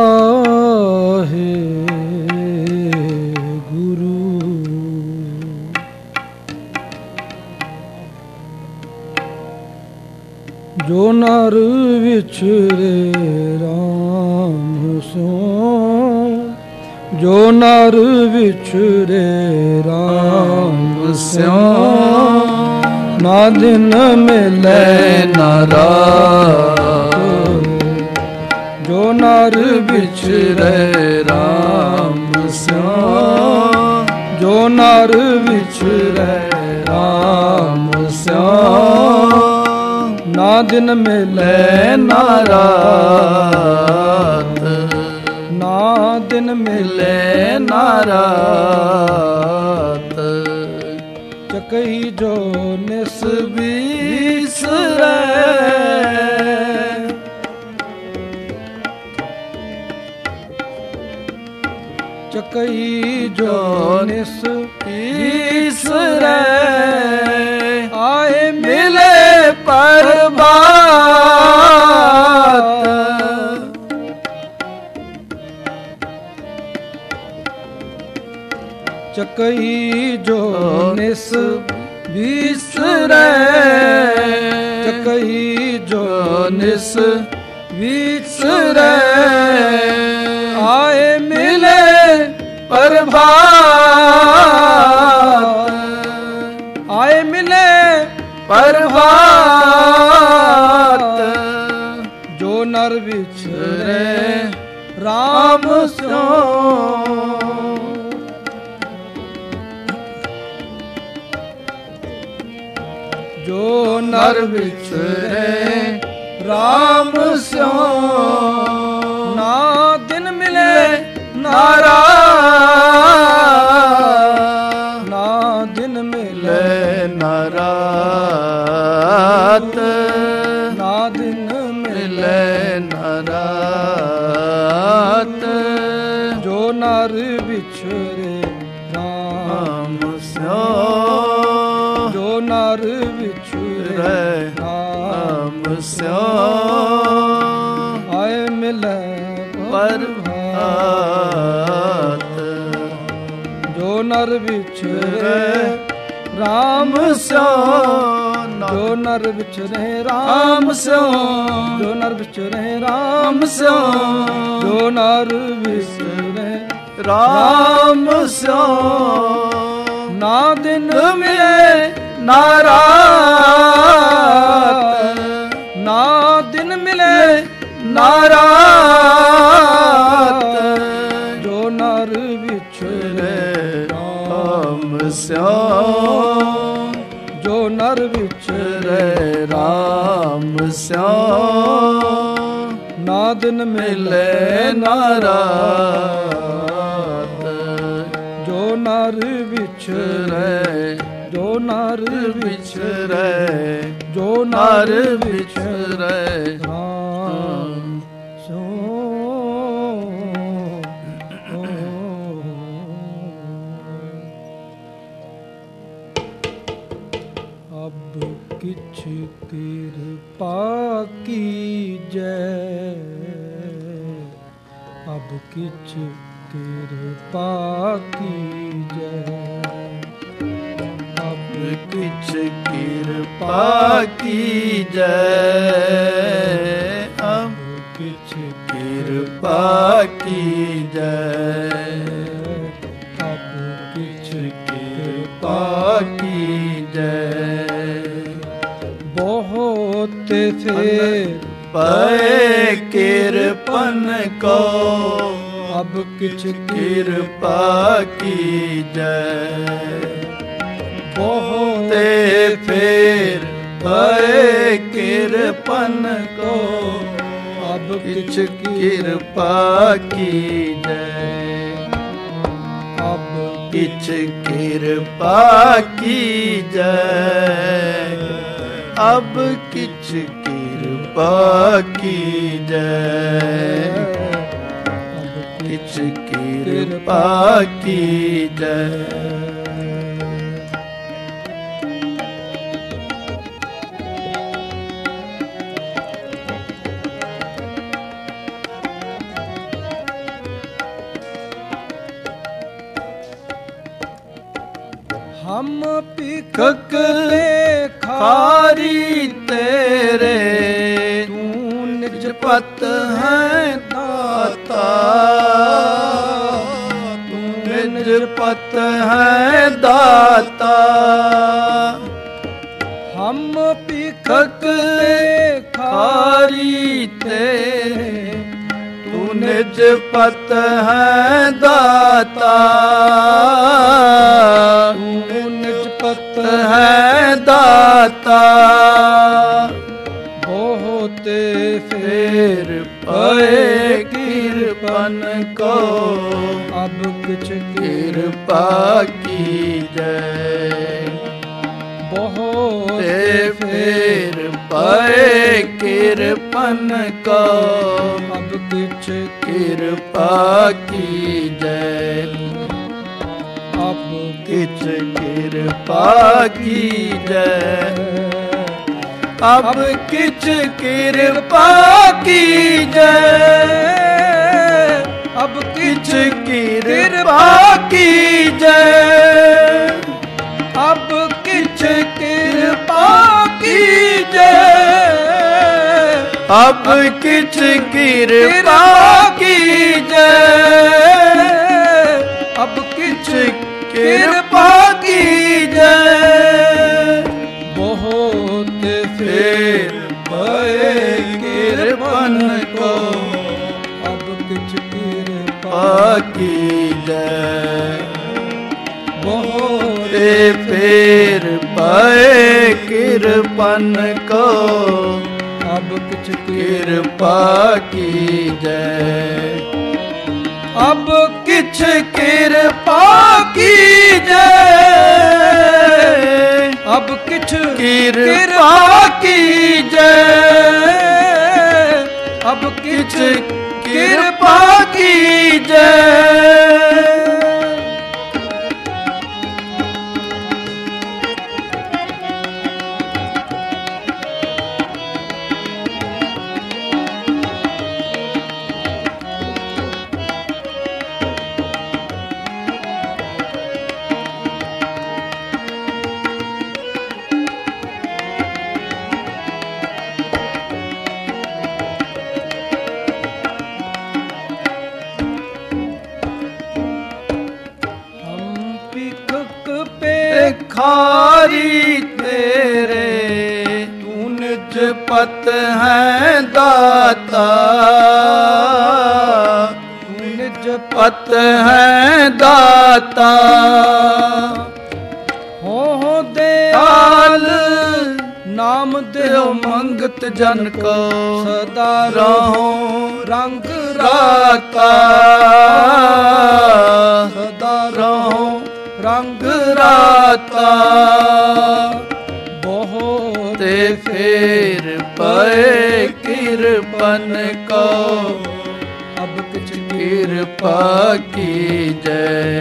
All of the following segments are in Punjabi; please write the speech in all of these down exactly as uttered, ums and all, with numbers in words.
ਜੋ ਨਰ ਵਿਛੜੇ ਰਾਮ ਸਿਉ, ਜੋ ਨਰ ਵਿਛੜੇ ਰਾਮ ਸਿਉ, ਨਾ ਦਿਨ ਮਿਲੇ ਨਾ ਰਾਤ। ਜੋ ਨਰ ਵਿਛੜੇ ਰਾਮ ਸਿਉ, ਜੋ ਨਰ ਵਿਛੜੇ ਰਾਮ ਸਿਉ, ਨਾ ਦਿਨ ਮਿਲੇ ਨਾ ਰਾਤ, ਨਾ ਦਿਨ ਮਿਲੇ ਨਾ ਰਾਤ। ਚੱਕਈ ਜੋ ਨਿਸ ਬਿਸਰੈ, ਚੱਕਈ ਜੋ ਨਿਸ ਬਿਸਰੈ, ਆਏ ਮਿਲੇ ਪ੍ਰਭਾਤ। ਚੱਕਈ ਜੋ ਨਿਸ ਬਿਸਰੈ, ਚੱਕਈ ਜੋ ਨਿਸ ਬਿਸਰੈ, ਆਏ ਮਿਲੇ ਪ੍ਰਭਾਤ, ਆਏ ਮਿਲੇ ਪ੍ਰਭਾਤ। ਜੋ ਨਰ ਵਿਛੜੇ ਰਾਮ ਸਿਉ, ਜੋ ਨਰ ਵਿਛੜੇ ਰਾਮ ਸਿਉ, ਨਾ ਦਿਨ ਮਿਲੇ ਨਾ ਰਾਤ, ਨਾ ਦਿਨ ਮਿਲੇ ਨਾ ਰਾਤ, ਨਾ ਦਿਨ ਮਿਲੇ ਨਾ ਰਾਤ। ਜੋ ਨਰ ਵਿਛੜੇ ਰਾਮ ਸਿਉ, ਜੋ ਨਰ ਵਿਛੜੇ ਰਾਮ ਸਿਉ, ਆਏ ਮਿਲੇ ਪ੍ਰਭਾਤ। ਜੋ ਨਰ ਵਿਛੜੇ ਰਾਮ ਸਿਉ, ਜੋ ਨਰ ਵਿਛੜੇ ਰਾਮ ਸਿਉ, ਜੋ ਨਰ ਵਿਛੜੇ ਰਾਮ ਸਿਉ, ਜੋ ਨਰ ਵਿਛੜੇ ਰਾਮ ਸਿਉ, ਨਾ ਦਿਨ ਮਿਲੇ ਨਾ ਰਾਤ, ਨਾ ਦਿਨ ਮਿਲੇ ਨਾ ਰਾਤ। ਜੋ ਨਰ ਵਿਛੜੇ ਰਾਮ ਸਿਉ, ਜੋ ਨਰ ਵਿਛੜੇ ਰਾਮ ਸਿਉ, ਨਾ ਦਿਨ ਮਿਲੇ ਨਾ ਰਾਤ। ਜੋ ਨਰ ਵਿਛੜੇ, ਜੋ ਨਰ ਵਿਛੜੇ, ਜੋ ਨਰ ਵਿਛੜੇ ਰਾਮ ਸਿਉ। ਅਬ ਕਿਛ ਕਿਰਪਾ ਕੀਜੈ, ਅਬ ਕਿਛ ਕਿਰਪਾ ਕੀਜੈ, ਅਬ ਕਿਛ ਕਿਰਪਾ ਕੀਜੈ, ਅਬ ਕਿਛ ਕਿਰਪਾ ਕੀਜੈ, ਅਬ ਕਿਛ ਕਿਰਪਾ ਕੀਜੈ। ਬਹੁਤ ਫੇਰ ਪਏ ਕਿਰਪਨ ਕੋ, ਅਬ ਕਿਛ ਕਿਰਪਾ ਕੀਜੈ। ਬਹੁਤ ਫੇਰ ਪਏ ਕਿਰਪਨ ਕੋ, ਅਬ ਕਿਛ ਕਿਰਪਾ ਕੀਜੈ। ਅਬ ਕਿਛ ਕਿਰਪਾ ਕੀਜੈ, ਅਬ ਕਿਛ ਕਿਰਪਾ ਕੀਜੈ, ਅਬ ਕਿਛ ਕਿਰਪਾ ਕੀਜੈ। ਹਮ ਭਿਖਕ ਕਕ ਖਾਰੀ ਤੇਰੇ, ਤੂੰ ਨਿਜ ਪਤ ਹੈ ਦਾਤਾ, ਤੂੰ ਨਿਜ ਪਤ ਹੈ ਦਾਤਾ। ਹਮ ਭਿਖਕ ਖਾਰੀ ਤੇਰੇ, ਤੂੰ ਨਿਜ ਪਤ ਹੈ ਦਾਤਾ, ਤੂੰ ਨਿਜ ਪਤ ਹੈ ਦਾਤਾ। ਬਹੁਤ ਫੇਰ ਪਏ ਕਿਰਪਨ ਕੋ, ਅਬ ਕਿਛ ਕਿਰਪਾ ਕੀਜੈ। ਬਹੁਤ ਤੇ ਫੇਰ ਪਏ ਕਿਰਪਨ ਕੋ, ਅਬ ਕਿਛ ਕਿਰਪਾ ਕੀਜੈ। ਅਬ ਕਿਛ ਕਿਰਪਾ ਕੀਜੈ, ਅਬ ਕਿਛ ਕਿਰਪਾ ਕੀਜੈ, ਅਬ ਕਿਛ ਕਿਰਪਾ ਕੀਜੈ, ਅਬ ਕਿਛ ਕਿਰਪਾ ਕੀਜੈ, ਅਬ ਕਿਛ ਕਿਰਪਾ ਕੀਜੈ, ਅਬ ਕਿਛ ਕਿਰਪਾ ਕੀਜੈ। ਬਹੁਤ ਫੇਰ ਪਏ ਕਿਰਪਨ ਕੋ, ਅਬ ਕਿਛ ਕਿਰਪਾ ਪਾ ਕੀਜੈ। ਬਹੁਤ ਤੇ ਫੇਰ ਪਏ ਕਿਰਪਨ ਕੋ, ਅਬ ਕਿਛ ਕਿਰਪਾ ਕੀਜੈ। ਅਬ ਕਿਛ ਕਿਰਪਾ ਕੀਜੈ, ਅਬ ਕਿਛ ਕਿਰਪਾ ਕੀਜੈ, ਅਬ ਕਿਛ ਕਿਛ ਕਿਰਪਾ ਕੀਜੈ। ਖਾਰੀ ਤੇਰੇ, ਤੂੰ ਨਿਜ ਪਤ ਹੈ ਦਾਤਾ, ਤੂੰ ਨਿਜ ਪਤ ਹੈ ਦਾਤਾ। ਹੋ ਹੋ ਹਾਲ ਨਾਮ ਦਿਓ ਮੰਗਤ ਜਨ ਕੋ, ਸਦਾ ਰਹੋ ਰੰਗ ਰਾਤਾ, ਸਦਾ ਰਹੋ ਰੰਗ ਰਾਤਾ। ਬਹੁਤ ਤੇ ਫੇਰ ਪਏ ਕਿਰਪਨ ਕੋ, ਅਬ ਕਿਛ ਕਿਰਪਾ ਕੀਜੈ।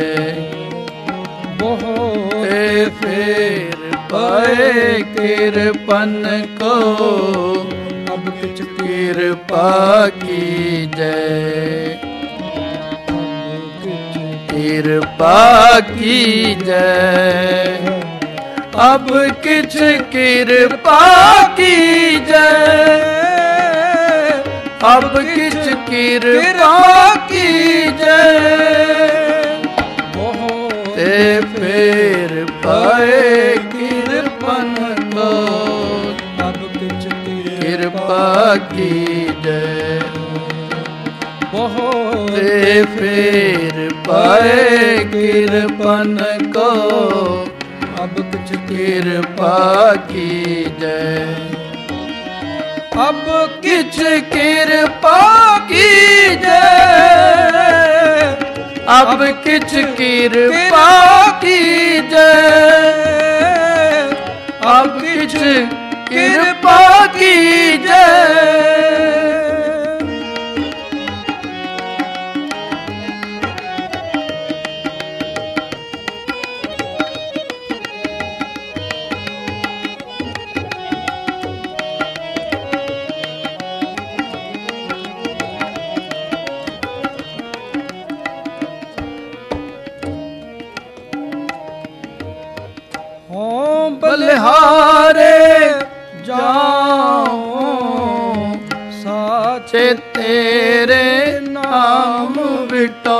ਬਹੁਤ ਤੇ ਫੇਰ ਪਏ ਕਿਰਪਨ ਕੋ, ਅਬ ਕਿਛ ਕਿਰਪਾ ਕੀਜੈ। ਕਿਰਪਾ ਕੀਜੈ, ਅਬ ਕਿਛ ਕਿਰਪਾ ਕੀਜੈ, ਅਬ ਕਿਛ ਕਿਰਪਾ ਕੀਜੈ। ਬਹੁਤ ਤੇ ਫੇਰ ਪਏ ਕਿਰਪਨ ਕੋ, ਅਬ ਕਿਛ ਕਿਰਪਾ ਕੀਜੈ। ਬਹੁਤ ਤੇ ਫੇਰ ਪਏ ਕਿਰਪਨ ਕੋ, ਅਬ ਕਿਛ ਕਿਰਪਾ ਕੀਜੈ। ਅਬ ਕਿਛ ਕਿਰਪਾ ਕੀਜੈ, ਅਬ ਕਿਛ ਕਿਰਪਾ ਕੀਜੈ, ਅਬ ਕਿਛ ਕਿਰਪਾ ਕੀਜੈ। ਬਲਿਹਾਰੇ ਜਾਉ ਸਾਚੇ ਤੇਰੇ ਨਾਮ ਵਿਟੋ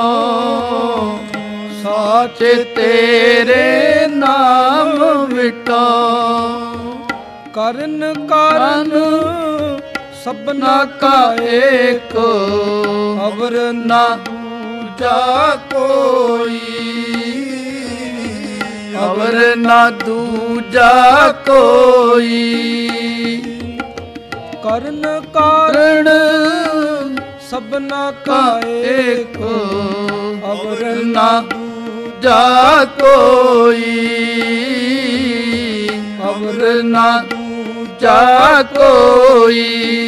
ਸਾਚੇ ਤੇਰੇ ਨਾਮ ਵਿਟੋ ਕਰਨ ਕਾਰਨ ਸਭਨਾ ਕਾ ਏਕ ਅਵਰ ਨਾ ਦੂਜਾ ਕੋਈ ਅਵਰ ਨਾ ਦੂਜਾ ਕੋਈ ਕਰਨ ਕਾਰਨ ਸਭਨਾ ਕਾ ਏਕ ਅਵਰ ਨਾ ਦੂਜਾ ਕੋਈ ਅਵਰ ਨਾ ਦੂਜਾ ਕੋਈ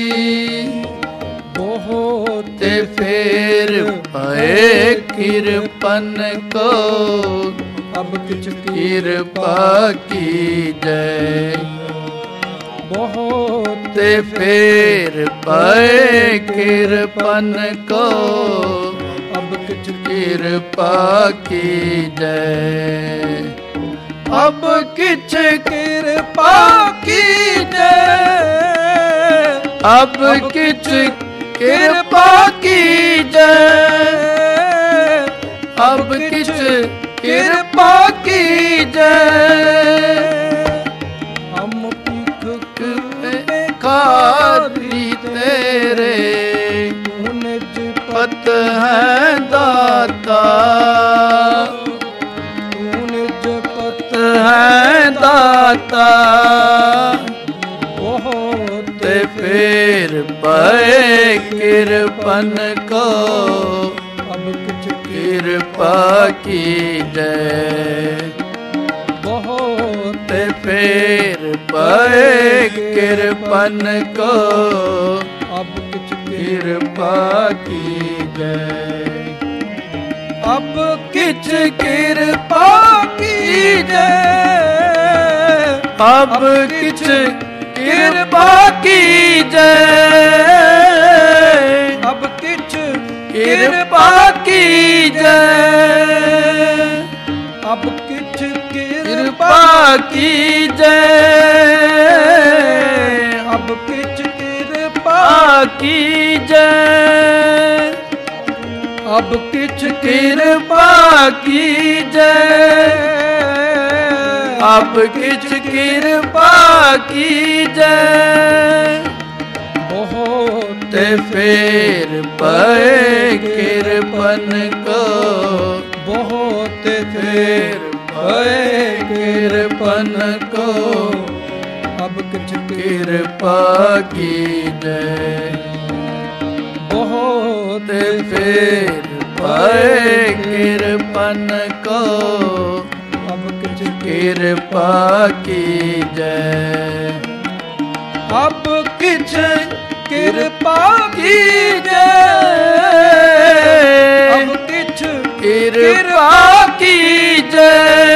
ਬਹੁਤ ਤੇ ਫੇਰ ਪਏ ਕਿਰਪਨ ਕੋ ਅਬ ਕਿਛ ਕਿਰਪਾ ਕੀਜੈ ਬਹੁਤ ਤੇ ਫੇਰ ਪਏ ਕਿਰਪਨ ਕੋ ਅਬ ਕਿਛ ਕਿਰਪਾ ਕੀਜੈ ਅਬ ਕਿਛ ਕਿਰਪਾ ਕੀਜੈ ਅਬ ਕਿਛ ਕਿਰਪਾ ਕੀਜੈ ਅਬ ਕਿਛ ਕਿਰਪਾ ਕੀਜੈ ਹਮ ਭਿਖ ਖਾਰੀ ਤੇਰੇ ਨਿਜ ਪਤ ਹੈ ਦਾਤਾ ਨਿਜ ਪਤ ਹੈ ਦਾਤਾ ਬਹੁਤ ਤੇ ਫੇਰ ਪਏ ਕਿਰਪਨ ਕੋ ਅਬ ਕਿਛ ਕਿਰਪਾ ਕੀਜੈ ਬਹੁਤ ਤੇ ਫੇਰ ਪਏ ਕਿਰਪਨ ਕੋ ਅਬ ਕਿਛ ਕਿਰਪਾ ਕੀਜੈ ਅਬ ਕਿਛ ਕਿਰਪਾ ਕੀਜੈ ਅਬ ਕਿਛ ਕਿਰਪਾ ਕੀਜੈ ਅਬ ਕਿਛ ਕਿਰਪਾ ਕੀਜੈ ਅਬ ਕਿਛ ਕਿਰਪਾ ਕਿਰਪਾ ਕੀਜੈ ਅਬ ਕਿਛ ਕਿਰਪਾ ਆ ਕੀਜੈ ਅਬ ਕਿਛ ਕਿਰਪਾ ਕੀਜੈ ਅਬ ਕਿਛ ਕਿਰਪਾ ਕੀਜੈ ਬਹੁਤ ਤੇ ਫੇਰ ਪਏ ਕਿਰਪਨ ਕੋ ਬਹੁਤ ਫੇਰ ਪਏ ਕਿਰਪਨ ਕੋ ਅਬ ਕਿਛ ਕਿਰਪਾ ਕੀਜੈ ਬਹੁਤ ਤੇ ਫੇਰ ਪਏ ਕਿਰਪਨ ਕੋ ਅਬ ਕਿਛ ਕਿਰਪਾ ਕੀਜੈ ਅਬ ਕਿਛ ਕਿਰਪਾ ਕੀਜੈ ਅਬ ਕਿਛ ਕਿਰਪਾ ਕੀਜੈ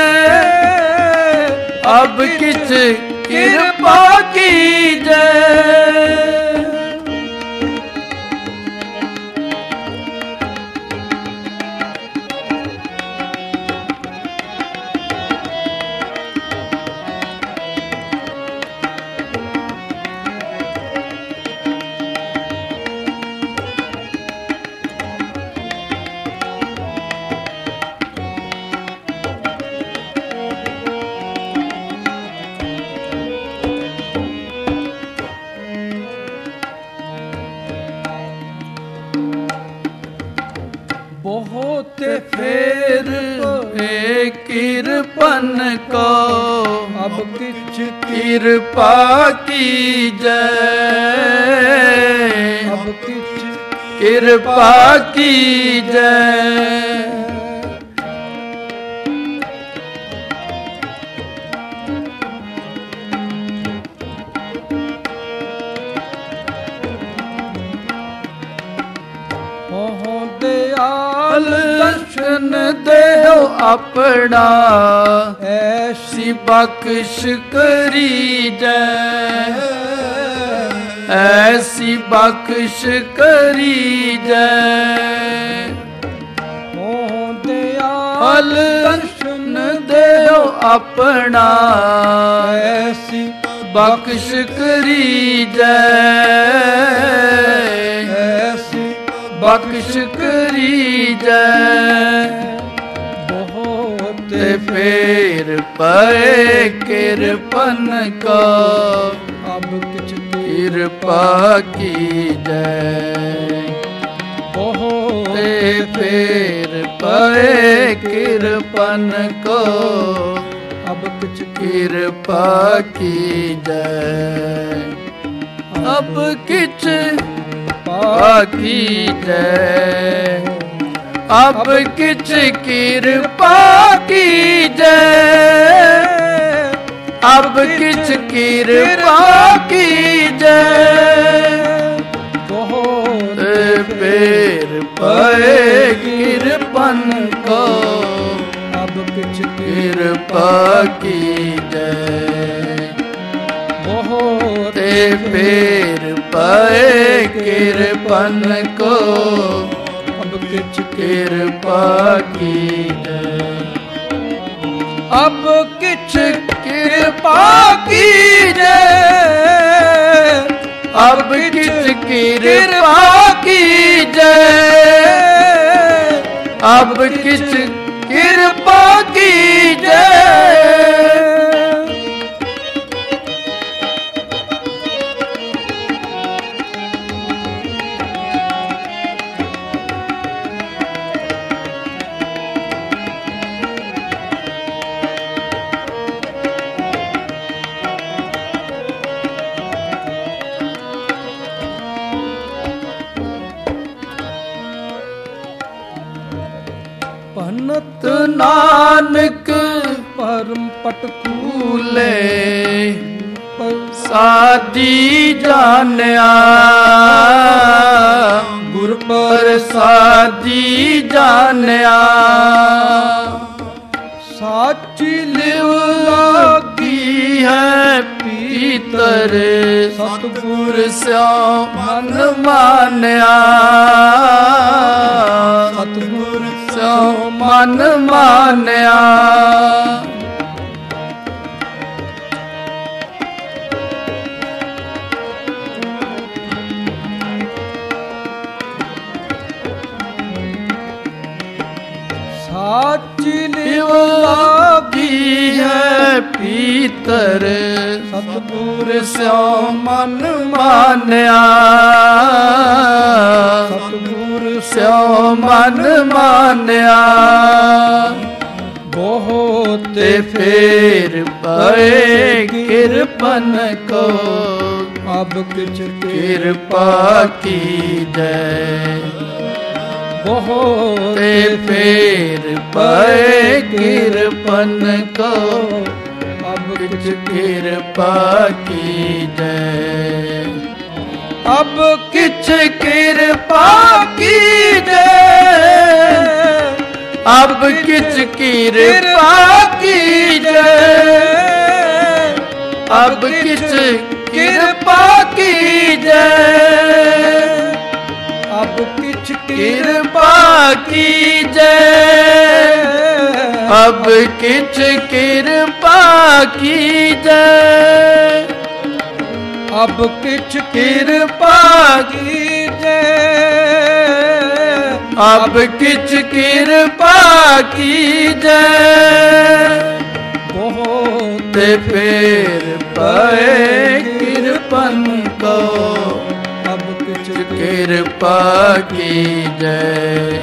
ਅਬ ਕਿਛ ਕਿਰਪਾ ਕੀਜੈ ਬਹੁਤ ਫੇਰ ਏ ਕਿਰਪਨ ਕੋ ਅਬ ਕਿਛ ਕਿਰਪਾ ਕੀਜੈ ਅਬ ਕਿਛ ਕਿਰਪਾ ਕੀਜੈ ਹੋ ਦਿਆਲ ਦਰਸ਼ਨ ਦੇਓ ਆਪਣਾ ਐਸੀ ਸੀ ਬਖਸ਼ ਕਰੀਜੈ ਐਸੀ ਬਖਸ਼ ਕਰੀਜੈ ਹੋ ਦਿਆਲ ਹਲ ਦਰਸ਼ਨ ਦੇਓ ਆਪਣਾ ਐਸੀ ਬਖਸ਼ ਕਰੀਜੈ ਐਸੀ ਬਖਸ਼ ਕਰੀਜੈ ਬਹੁਤ ਤੇ ਫੇਰ ਪਏ ਕਿਰਪਨ ਕੋ ਅਬ ਕਿਛ ਕਿਰਪਾ ਕੀਜੈ ਬਹੁਤ ਤੇ ਫੇਰ ਪਏ ਕਿਰਪਨ ਕੋ ਅਬ ਕਿਛ ਕਿਰਪਾ ਕੀਜੈ ਅਬ ਕਿਛ ਕਿਰਪਾ ਕੀਜੈ ਅਬ ਕਿਛ ਕਿਰਪਾ ਕੀਜੈ ਅਬ ਕਿਛ ਕਿਰਪਾ ਕੀਜੈ ਬਹੁਤ ਫੇਰ ਪਏ ਕਿਰਪਨ ਕੋ ਅਬ ਕਿਛ ਕਿਰਪਾ ਕੀਜੈ ਬਹੁਤ ਤੇ ਫੇਰ ਪਏ ਕਿਰਪਨ ਕੋ ਅਬ ਕਿਛ ਕਿਰਪਾ ਕੀਜੈ ਅਬ ਕਿਛ ਕਿਰਪਾ ਕੀਜੈ ਅਬ ਕਿਛ ਕਿਰਪਾ ਕੀਜੈ ਅਬ ਕਿਛ ਕਿਰਪਾ ਕੀਜੈ ਭਨਤ ਨਾਨਕ ਪਰਮ ਪਟਕੂਲੇ ਕੂਲੇ ਪਰ ਸਾਦੀ ਜਾਣਿਆ ਗੁਰ ਪ੍ਰਸਾਦੀ ਜਾਣਿਆ ਸਾਚੀ ਲਿਵ ਲਾਗੀ ਹੈ ਪੀਤਰ ਸਤਿਗੁਰ ਸਿਉ ਮਨ ਮਾਨਿਆ ਸਤਿਗੁਰ ਸਿਉ ਮਨ ਮਾਨਿਆ ਸਾਚੀ ਲਿਵ ਲਾਗੀ ਹੈ ਪੀਤਰ ਸਤਿਗੁਰ ਸਿਉ ਮਨ ਮਾਨਿਆ ਸਤਿਗੁਰ ਸਿਉ ਮਨ ਮਾਨਿਆ ਬਹੁਤ ਤੇ ਫੇਰ ਪਏ ਕਿਰਪਨ ਕੋ ਅਬ ਕਿਛ ਕਿਰਪਾ ਕੀਜੈ ਬਹੁਤ ਤੇ ਫੇਰ ਪਏ ਕਿਰਪਨ ਕੋ ਅਬ ਕਿਛ ਕਿਰਪਾ ਕੀਜੈ ਅਬ ਕਿਛ ਕਿਰਪਾ ਕੀਜੈ ਅਬ ਕਿਛ ਕਿਰਪਾ ਕੀਜੈ ਅਬ ਕਿਛ ਕਿਰਪਾ ਕੀਜੈ ਅਬ ਕਿਛ ਕਿਰਪਾ ਕੀਜੈ ਅਬ ਕਿਛ ਕਿਰਪਾ ਕੀਜੈ ਅਬ ਕਿਛ ਕਿਰਪਾ ਕੀਜੈ ਅਬ ਕਿਛ ਕਿਰਪਾ ਕੀਜੈ ਬਹੁਤ ਤੇ ਫੇਰ ਪਏ ਕਿਰਪਨ ਕੋ ਅਬ ਕਿਛ ਕਿਰਪਾ ਕੀਜੈ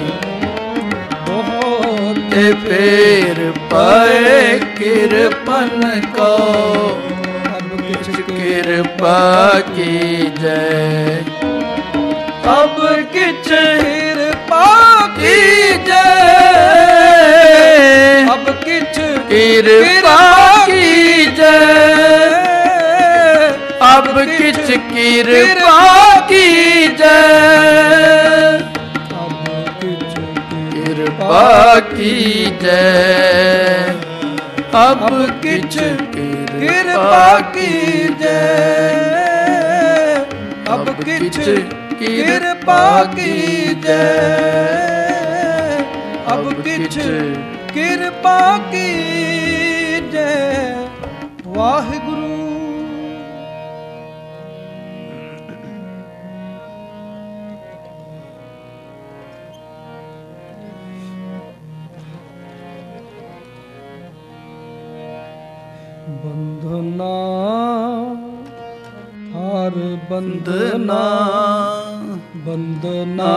ਬਹੁਤ ਤੇ ਫੇਰ ਪਏ ਕਿਰਪਨ ਕੋ ਅਬ ਕਿਛ ਕਿਰਪਾ ਕੀਜੈ ਅਬ ਕਿਛ ਕਿਰਪਾ ਕੀਜੈ ਅਬ ਕਿਛ ਕਿਰਪਾ ਕੀਜੈ ਅਬ ਕਿਛ ਕਿਰਪਾ ਕੀਜੈ ਅਬ ਕਿਛ ਕਿਰਪਾ ਕੀਜੈ ਅਬ ਕਿਛ ਕਿਰਪਾ ਕੀਜੈ ਅਬ ਕਿਛ ਕਿਰਪਾ ਕੀਜੈ ਅਬ ਕਿਛ ਕਿਰਪਾ ਕੀਜੈ ਵਾਹਿਗੁਰੂ। ਬੰਧਨਾ ਹਰ ਬੰਧਨਾ ਬੰਧਨਾ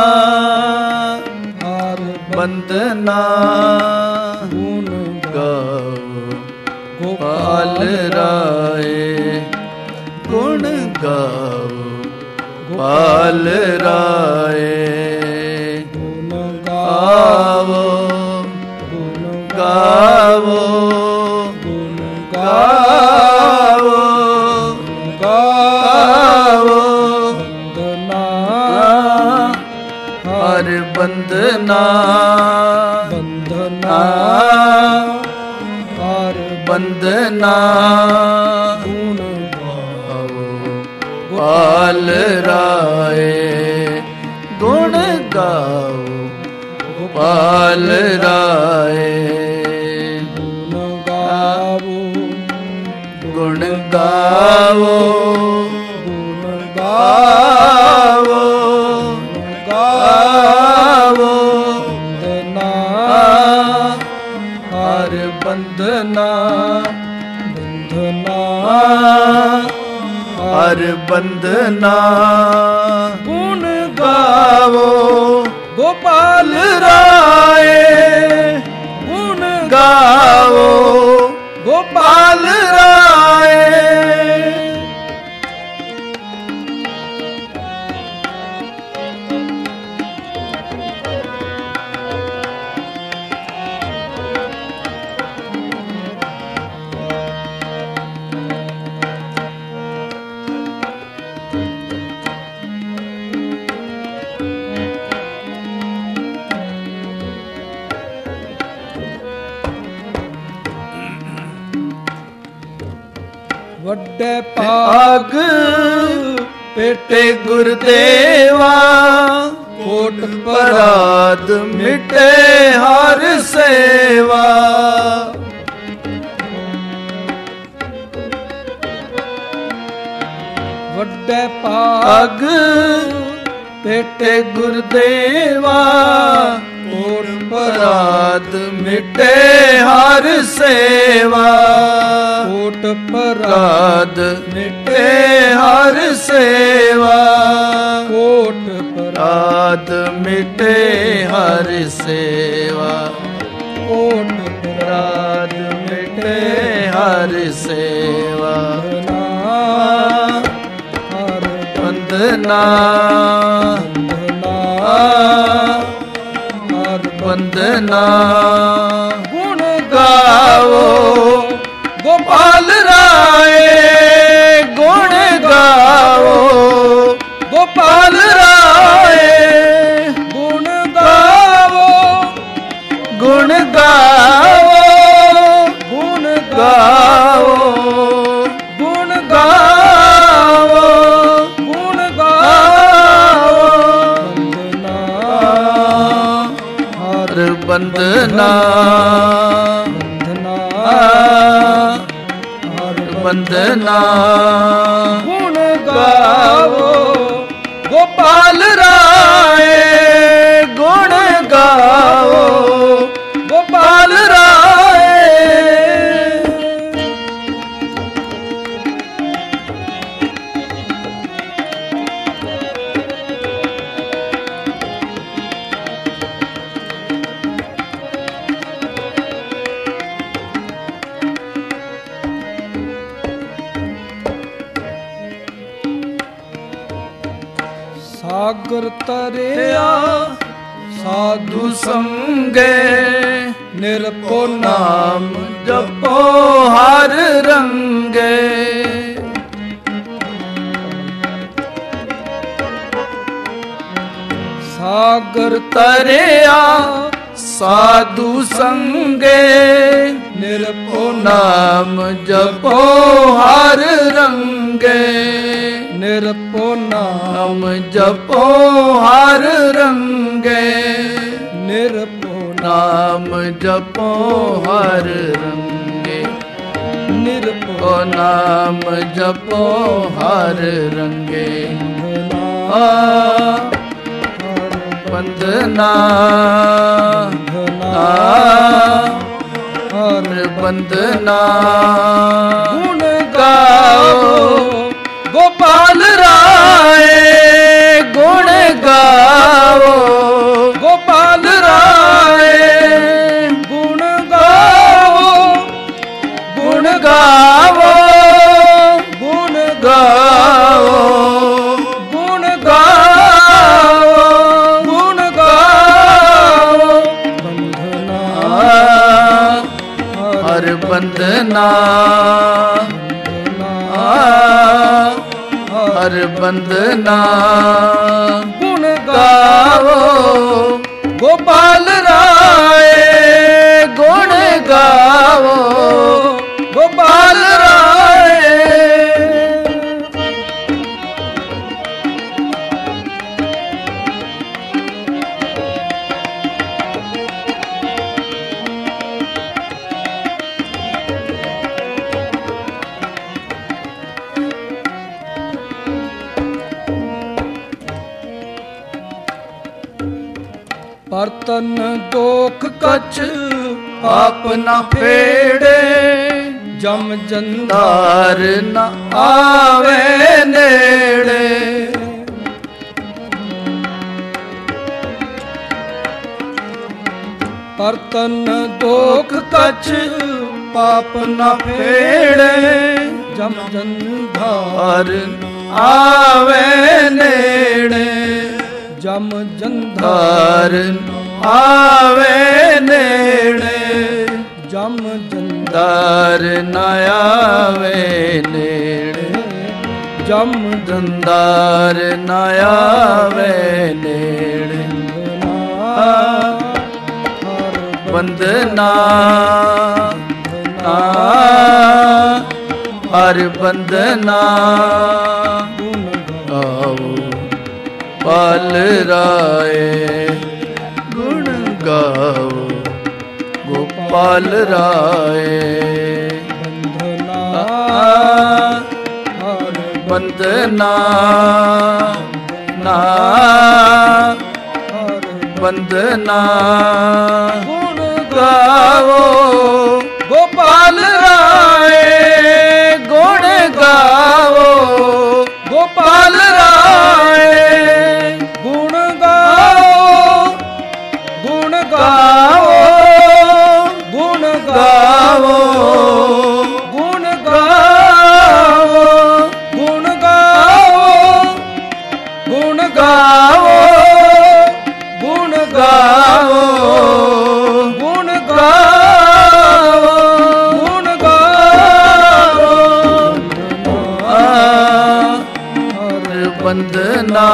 ਹਰ ਬੰਧਨਾ ਗੁਣ ਗਾਓ ਗੋਪਾਲ ਰਾਏ ਗੁਣ ਗਾਓ ਗੋਪਾਲ ਰਾਏ ਗੁਣ ਗਾਵੋ ਗੁਣ ਗਾਵੋ ਗੁਣ ਗਾਵੋ ਗਾਵੋ ਬੰਧਨਾ ਹਰ ਬੰਧਨਾ ਬੰਧਨਾ ਹਰ ਬੰਧਨਾ ਗੁਣ ਗਾਵੋ ਗੋਪਾਲ ਰਾਏ ਗੁਣ ਗਾਓ ਗੋਪਾਲ ਰਾਏ ਗੁਣ ਗਾਵੋ ਗੁਣ ਗਾਵੋ ਗੁਣ ਗਾਵੋ ਗਾਵੋ ਬੰਧਨਾ ਹਰ ਬੰਧਨਾ ਬੰਧਨਾ ਹਰ ਬੰਧਨਾ ਗੁਣ ਗਾਵੋ ਗੋਪਾਲ ਰਾਏ ਗੁਣ ਗਾਵੋ ਗੋਪਾਲ ਰਾਏ ਵੱਡੇ ਭਾਗ ਭਾਗ ਪੇਟੇ ਗੁਰਦੇਵਾ ਕੋਟ ਪਰਾਦ ਮਿਟੇ ਹਰ ਸੇਵਾ ਵੱਡੇ ਭਾਗ ਅਗ ਪੇਟੇ ਗੁਰਦੇਵਾ ਕੋਟ ਪਰਾਦ ਮਿਟੇ ਹਰ ਸੇਵਾ ਕੋਟ ਪਰਾਦ ਰਾਦ ਮਿਟੇ ਹਰ ਸੇਵਾ ਕੋਟ ਪਰਾਦ ਰਾਦ ਮਿਟੇ ਹਰ ਸੇਵਾ ਕੋਟ ਰਾਦ ਮਿਟੇ ਹਰ ਸੇਵਾ ਬੰਧਨਾ ਹਰ ਬੰਧਨਾ ਹਰ ਬੰਧਨਾ ਗੁਣ ਗਾਵੋ ਗੋਪਾਲ ਰਾਏ ਗੁਣ ਗਾਵੋ ਗੋਪਾਲ ਰਾਏ ਗੁਣ ਗਾਵੋ ਗੁਣ ਗਾਵੋ ਗੁਣ ਗਾਵੋ ਗੁਣ ਗਾਵੋ ਗੁਣ ਗਾਵੋ ਬੰਧਨਾ ਹਰ ਹਰ ਬੰਧਨਾ ਬੰਧਨਾ ਹਰ ਬੰਧਨਾ ਗੁਣ ਗਾਵੋ ਗੋਪਾਲ ਰਾਏ ਗੁਣ ਗਾਵੋ ਗੋਪਾਲ ਰਾਏ ਸਾਗਰ ਤਰਿਆ ਸਾਧੂ ਸੰਗੇ ਨਿਰਭਉ ਨਾਮ ਜਪੋ ਹਰ ਰੰਗੇ ਸਾਗਰ ਤਰਿਆ ਸਾਧੂ ਸੰਗੇ ਨਿਰਭਉ ਨਾਮ ਜਪੋ ਹਰ ਰੰਗੇ ਨਿਰਭਉ ਨਾਮ ਨਾਮ ਜਪੋ ਹਰ ਰੰਗੇ ਨਿਰਭਉ ਨਾਮ ਜਪੋ ਹਰ ਰੰਗੇ ਨਿਰਭਉ ਨਾਮ ਜਪੋ ਹਰ ਰੰਗੇ ਆ ਬੰਦਨਾ ਹਰ ਬੰਦਨਾ ਗੁਣ ਗਾਓ ਗੋਪਾਲ ਰਾਏ ਗੁਣ ਗਾਓ ਗੋਪਾਲ ਰਾਏ ਗੁਣ ਗਾਵੋ ਗੁਣ ਗਾਵੋ ਗੁਣ ਗਾਓ ਗੁਣ ਗਾਓ ਗੁਣ ਗਾਵੋ ਬੰਧਨਾ ਹਰ ਬੰਦਨਾ ਹਰ ਬੰਦਨਾ ਗੁਣ ਗਾਵੋ ਗੋਪਾਲ ਰਾਏ ਗੁਣ ਗਾਵੋ ਗੋਪਾਲ ਰਾਏ ਪਰਤਨ ਦੋਖ ਕਛ ਪਾਪ ਨਾ ਫੇੜੇ ਜਮ ਜੰਦਾਰ ਤਾਰ ਨ ਆਵੇ ਨੇੜੇ ਪਰਤਨ ਦੋਖ ਕਛ ਪਾਪ ਨ ਫੇੜੇ ਜਮ ਜੰਦਾਰ ਤਾਰ ਆਵੇ ਨੇੜੇ ਜਮ ਜੰਦਾਰ ਤਾਰ ਆਵੇ ਨੇੜੇ ਜਮ ਜੰਦਾਰ ਤਾਰ ਨ ਆਵੇ ਨੇੜੇ ਜਮ ਦੰਦਾਰ ਨ ਆਵੇ ਨੇੜੇ ਬੰਦਨਾ ਹਰ ਬੰਦਨਾ ਗਾਓ ਪਾਲ ਰਾਏ ਗੁਣ ਗਾਓ ਗੋਪਾਲ ਰਾਏ ਬੰਦਨਾ ਨਾ ਬੰਦਨਾ ਗੁਣ ਗਾਵੋ ਗੋਪਾਲ ਰਾਏ ਗੁਣ ਗਾਵੋ ਗੋਪਾਲ ਰਾਏ ਗੁਣ ਗਾਓ ਗੁਣ ਗਾਵੋ ਗੁਣ ਗਾਵੋ ਗੁਣ ਗਾਵੋ ਗੁਣ ਗਾਓ ਗੁਣ ਗਾਵੋ ਗੁਣ ਗਾਵੋ ਗੁਣ ਗਾਵੋ ਗੁਣ ਗਾਓ ਹਰ ਬੰਦਨਾ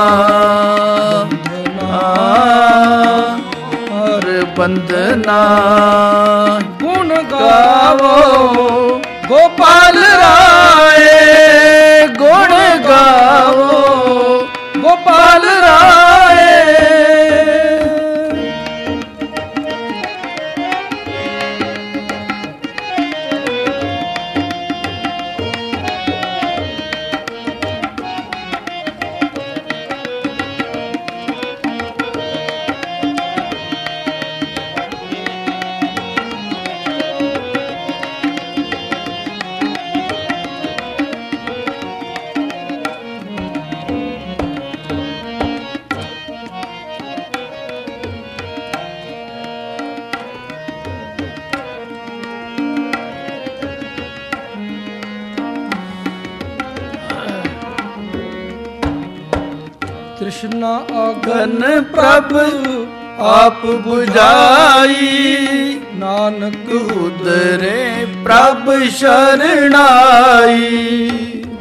ਹਰ ਬੰਦਨਾ ਗੁਣ ਗਾਵੋ ਗੋਪਾਲ ਰਾਏ ਗੁਣ ਗਾਵੋ ਗੋਪਾਲ ਰਾਏ ਤ੍ਰਿਸ਼ਨਾ ਗਨ ਪ੍ਰਭ ਆਪ 부ਝਾਈ ਨਾਨਕ ਉਦਰੇ ਪ੍ਰਭ ਸ਼ਰਣਾਈ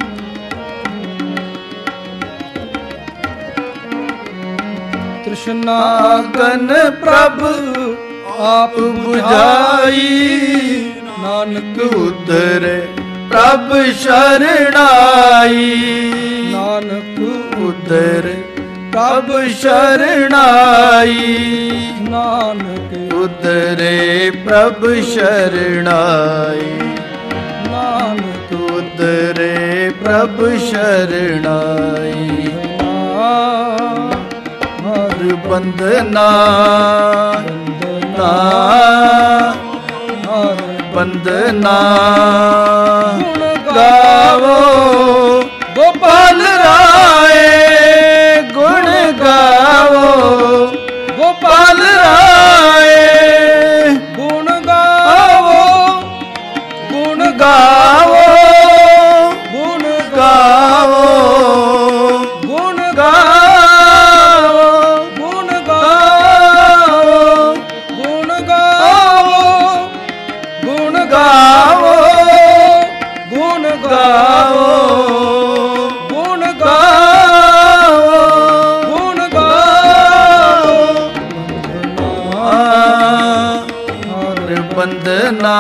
ਤ੍ਰਿਸ਼ਨਾ ਗਨ ਪ੍ਰਭ ਆਪ 부ਝਾਈ ਨਾਨਕ ਉਦਰੇ ਪ੍ਰਭ ਸ਼ਰਣਾਈ ਨਾਨਕ ਉਦਰੇ ਪ੍ਰਭ ਸ਼ਰਣਾਈ ਨਾਨਕ ਉਦਰੇ ਪ੍ਰਭ ਸ਼ਰਣਾਈ ਨਾਨਕ ਉਦਰੇ ਪ੍ਰਭ ਸ਼ਰਣਾਈ। ਹਰ ਬੰਦਨਾ ਨਾ ਹਰ ਬੰਦਨਾ ਗਾਵੋ ਗੋਪਾਲ ਰਾਏ, ਗੁਣ ਗਾਵੋ ਗੋਪਾਲ ਰਾਏ, ਗੁਣ ਗਾਵੋ ਗੁਣ ਗਾਵੋ ਗੁਣ ਗਾਵੋ ਗੁਣ ਗਾਵੋ ਗੁਣ ਗਾਵੋ ਗੁਣ ਗਾਵੋ ਗੁਣ ਗਾਵੋ ਗੁਣ ਗਾਵੋ ਗੁਣ ਗਾਵੋ ਗੁਣ ਗਾਵੋ ਹਰ ਬੰਦਨਾ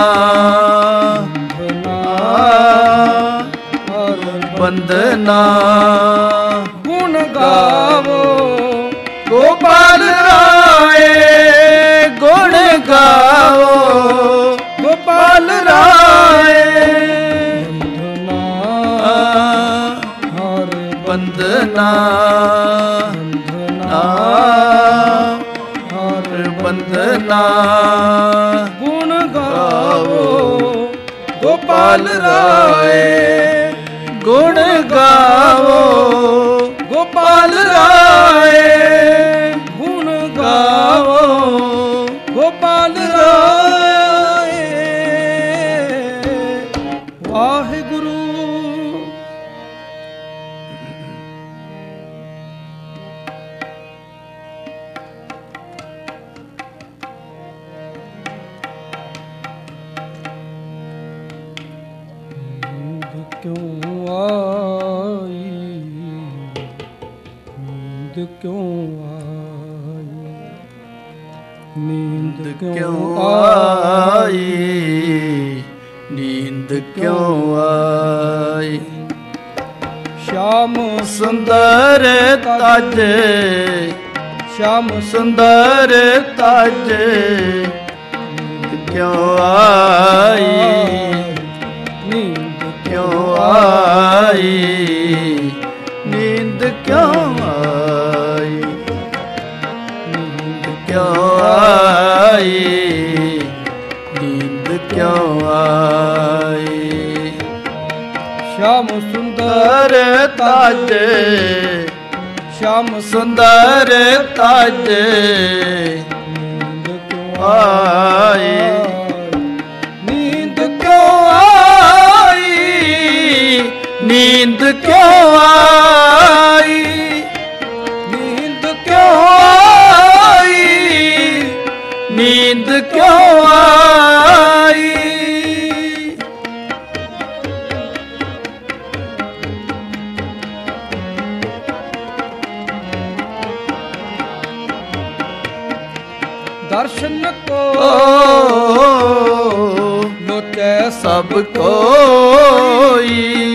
ਹਰ ਬੰਦਨਾ ਗੁਣ ਗਾਵੋ ਗੋਪਾਲ ਰਾਏ, ਗੁਣ ਗਾਵੋ ਗੋਪਾਲ ਰਾਏ। ਹਰ ਬੰਦਨਾ ਨਾ ਹਰ ਬੰਦਨਾ ਗੁਣ ਗਾਵੋ ਗੋਪਾਲ ਰਾਏ, ਗੁਣ ਗਾਵੋ ਗੋਪਾਲ ਰਾਏ, ਗੁਣ ਗਾਵੋ ਗੋਪਾਲ ਰਾਏ। ਵਾਹਿਗੁਰੂ ਨੀਂਦ ਕਿਉਂ ਆਈ, ਨੀਂਦ ਕਿਉਂ ਆਈ, ਨੀਂਦ ਕਿਉਂ ਆਈ, ਨੀਂਦ ਕਿਉਂ ਆਈ। ਸ਼ਾਮ ਸੁੰਦਰ ਤਜ, ਸ਼ਾਮ ਸੁੰਦਰ ਤਜ ਕਿਉਂ ਆਈ, ਨੀਂਦ ਕਿਉਂ ਆਈ, ਨੀਂਦ ਕਿਉਂ ਆਈ, ਨੀਂਦ ਕਿਉਂ ਆਈ, ਨੀਂਦ ਕਿਉਂ ਆਈ। ਸ਼ਾਮ ਸੁੰਦਰ ਸੁੰਦਰ ਤਜ, ਸ਼ਾਮ ਸੁੰਦਰ ਤਜ ਨੀਂਦ ਕਿਉਂ ਆਈ, ਨੀਂਦ ਕਿਉਂ ਆਈ, ਨੀਂਦ ਕਿਉਂ ਆਈ, ਨੀਂਦ ਕਿਉਂ ਆਈ, ਨੀਂਦ ਕਿਉਂ ਆਈ। ਦਰਸ਼ਨ ਕੋ ਓ ਲੋਚੈ ਸਭ ਕੋਈ,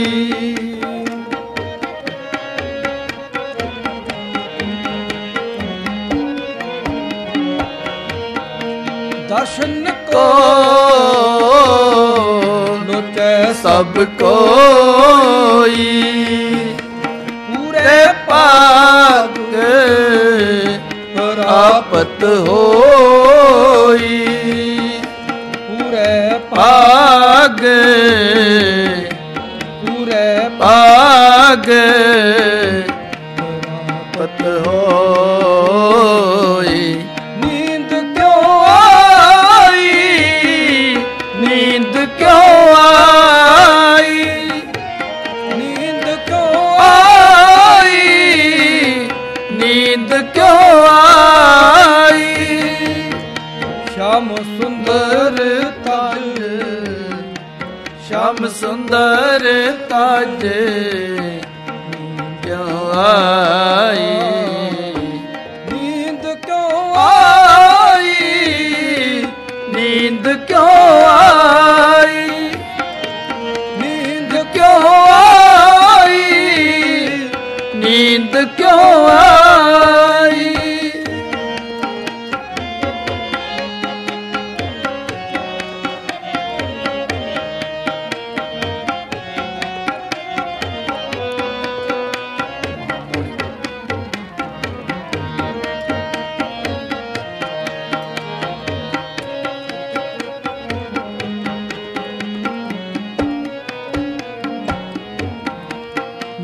ਦਰਸ਼ਨ ਕੋ ਲੋਚੈ ਸਭ ਕੋਈ, ਪੂਰੇ ਭਾਗ ਪ੍ਰਾਪਤ ਹੋਈ, ਪੂਰੇ ਭਾਗ ਪੂਰੇ ਭਾਗ ਪ੍ਰਾਪਤ ਹੋਈ। ਨੀਂਦ ਕਿਉਂ ਆਈ, ਨੀਂਦ ਕਿਉਂ ਆਈ, ਨੀਂਦ ਕਿਉਂ ਆਈ, ਨੀਂਦ ਕਿਉਂ ਆਈ। ਸ਼ਾਮ ਸੁੰਦਰ ਤਜ, ਸ਼ਾਮ ਸੁੰਦਰ ਤਜ ਕਿਉਂ ਆਈ, ਨੀਂਦ ਕਿਉਂ ਆਈ, ਨੀਂਦ ਕਿਉਂ ਆਈ, ਨੀਂਦ ਕਿਉਂ ਆਈ, ਨੀਂਦ ਕਿਉਂ ਆਈ।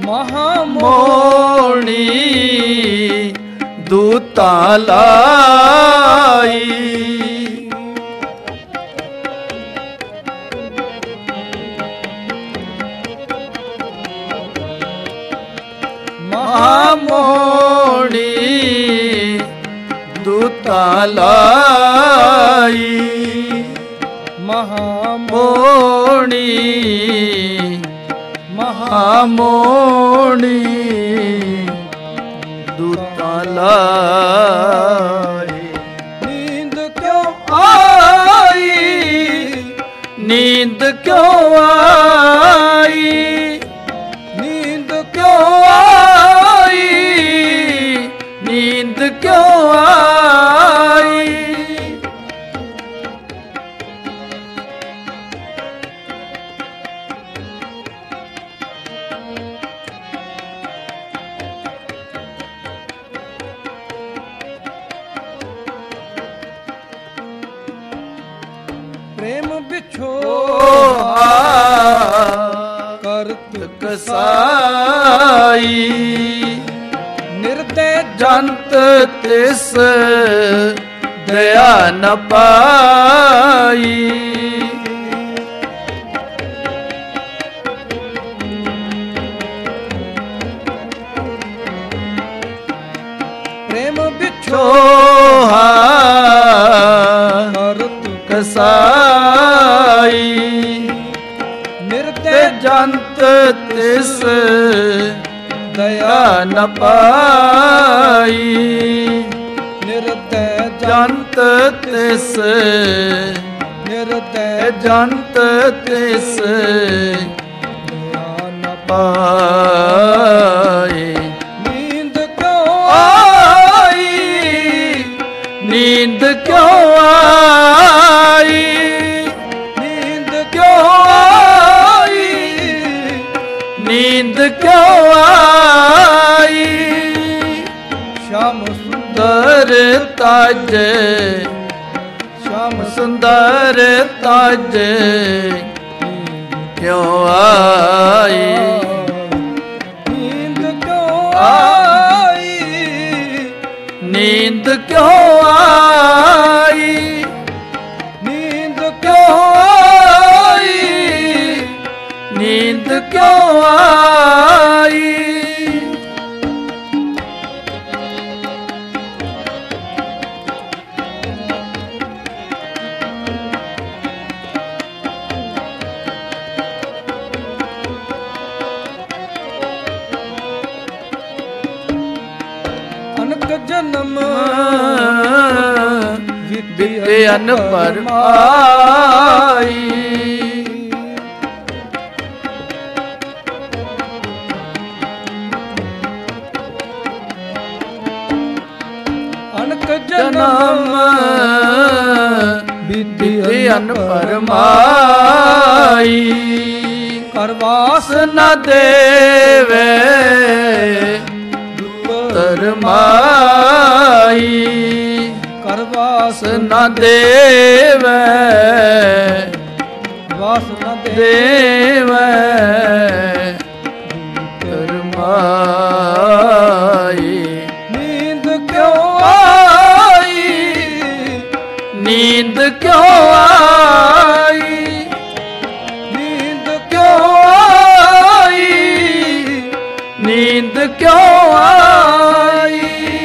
ਮਹਾਮੋਣੀ ਦੂਤਾਂ ਲਾਈ ਮਹਾਮੋਣੀ ਦੂਤਾਂ ਲਾਈ ਮਹਾਮੋਣੀ ਮਹਾਮੋਣੀ ਦੂਤਾਂ ਲਾਈ ਨੀਂਦ ਕਿਉਂ ਆਈ ਨੀਂਦ ਕਿਉਂ ਆਈ ਨੀਂਦ ਕਿਉਂ ਆਈ ਨੀਂਦ ਕਿਉਂ ਆਈ ਪ੍ਰੇਮ ਵਿਛੋ ਕਰਤ ਕਸਾਈ ਨਿਰਦੈ ਜੰਤ ਤਿਸ ਦਇਆ ਨ ਪਾਈ ਪ੍ਰੇਮ ਵਿਛੋ ਛੋਹਾ ਕਰਤ ਕਸਾਈ ਨਿਰਦੈ ਤੇ ਜੰਤ ਤਿਸ ਦਇਆ ਦਇਆ ਨ ਪਾਈ ਨਿਰਦੈ ਜੰਤ ਤਿਸ ਨਿਰਦੈ ਜੰਤ ਤਿਸ ਦਇਆ ਨ ਪਾਈ ਨੀਂਦ ਕਿਉਂ ਆਈ ਨੀਂਦ ਕਿਉਂ ਆਈ ਨੀਂਦ ਕਿਉਂ ਆਈ ਨੀਂਦ ਕਿਉਂ ਆਈ ਸ਼ਾਮ ਸੁੰਦਰ ਸੁੰਦਰ ਤਾਜ ਸ਼ਾਮ ਸੁੰਦਰ ਤਾਜ ਕਿਉਂ ਆਈ ਨੀਂਦ ਕਿਉਂ ਆਈ ਨੀਂਦ ਕਿਉਂ ਆਈ ਨੀਂਦ ਕਿਉਂ ਆਈ ਨੀਂਦ ਕਿਉਂ ਆਈ ਅਨਕ ਜਨਮ ਵਿਤੇ ਅਨਪਰ ਆਈ ਅਨਕ ਜਨਮ ਜਨਮ ਵਿਤੇ ਵਿਤੇ ਅਨਪਰ ਮਾਈ ਕਰਵਾਸ ਨ ਦੇਵੇ ਤਰਮਾਈ ਕਰਵਾਸ ਨ ਦੇਵੇ ਵਾਸ ਨ ਦੇ ਦੇਵੇ ਤਰਮਾਈ ਨੀਂਦ ਕਿਉਂ ਆਈ ਨੀਂਦ ਕਿਉਂ ਆਈ ਨੀਂਦ ਕਿਉਂ ਆਈ ਨੀਂਦ ਕਿਉਂ ਆਈ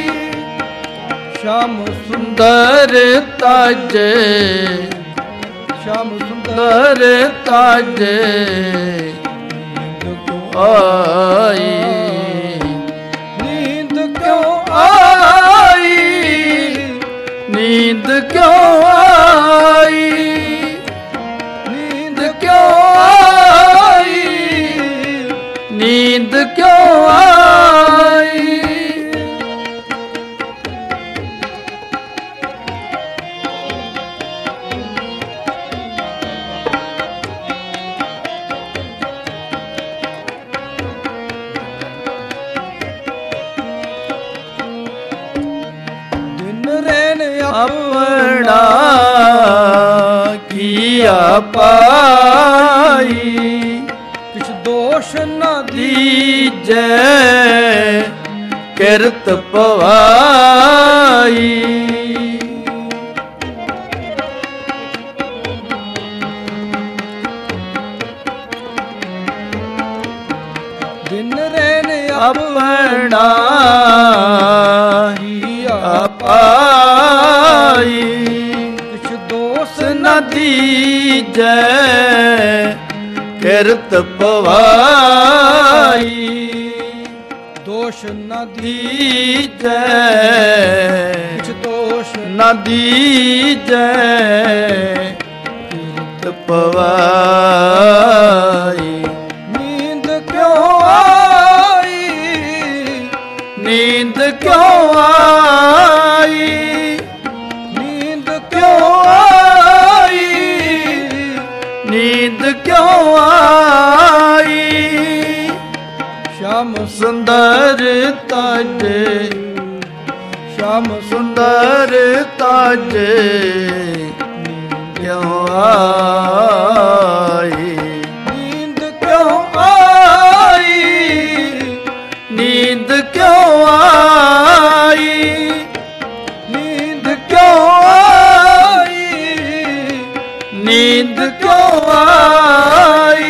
ਸ਼ਾਮ ਸੁੰਦਰ ਤਾਜ ਸ਼ਾਮ ਸੁੰਦਰ ਸੁੰਦਰ ਤਾਜ ਆਈ ਨੀਂਦ ਕਿਉਂ ਆਈ ਨੀਂਦ ਕਿਉਂ ਆਈ ਨੀਂਦ ਕਿਉਂ ਆਈ ਨੀਂਦ ਕਿਉਂ ਆਈ ਦਿਨ ਰਹਿਣ ਆਪਣਾ ਕੀਆ ਪਾਈ ਕਿਛ ਦੋ ਦੋਸ਼ ਨਾ ਦੀਜੈ ਕਿਰਤ ਪਵਾਈ। ਦਿਨ ਰਹਿਨ ਆਪਣਾ ਹੀ ਆਪਾਈ। ਕਿਛ ਦੋਸ ਨ ਦੀਜੈ ਕਿਰਤ ਪਵਾਈ। ਦੋਸ਼ ਨਾ ਦੀਜੈ ਕਿਛ ਦੋਸ਼ ਨ ਦੀਜੈ ਕਿਰਤ ਪਵਾਈ। ਨੀਂਦ ਕਿਉਂ ਆਈ ਨੀਂਦ ਕਿਉਂ ਆਈ ਨੀਂਦ ਕਿਉਂ ਆਈ ਨੀਂਦ ਕਿਉਂ ਆਈ। ਸ਼ਾਮ ਸੁੰਦਰ ਤਾਜੇ ਸ਼ਾਮ ਸੁੰਦਰ ਤਾਜੇ ਕਿਉਂ ਆਈ। ਨੀਂਦ ਕਿਉਂ ਆਈ ਨੀਂਦ ਕਿਉਂ ਆਈ ਨੀਂਦ ਕਿਉਂ ਆਈ ਨੀਂਦ ਕਿਉਂ ਆਈ।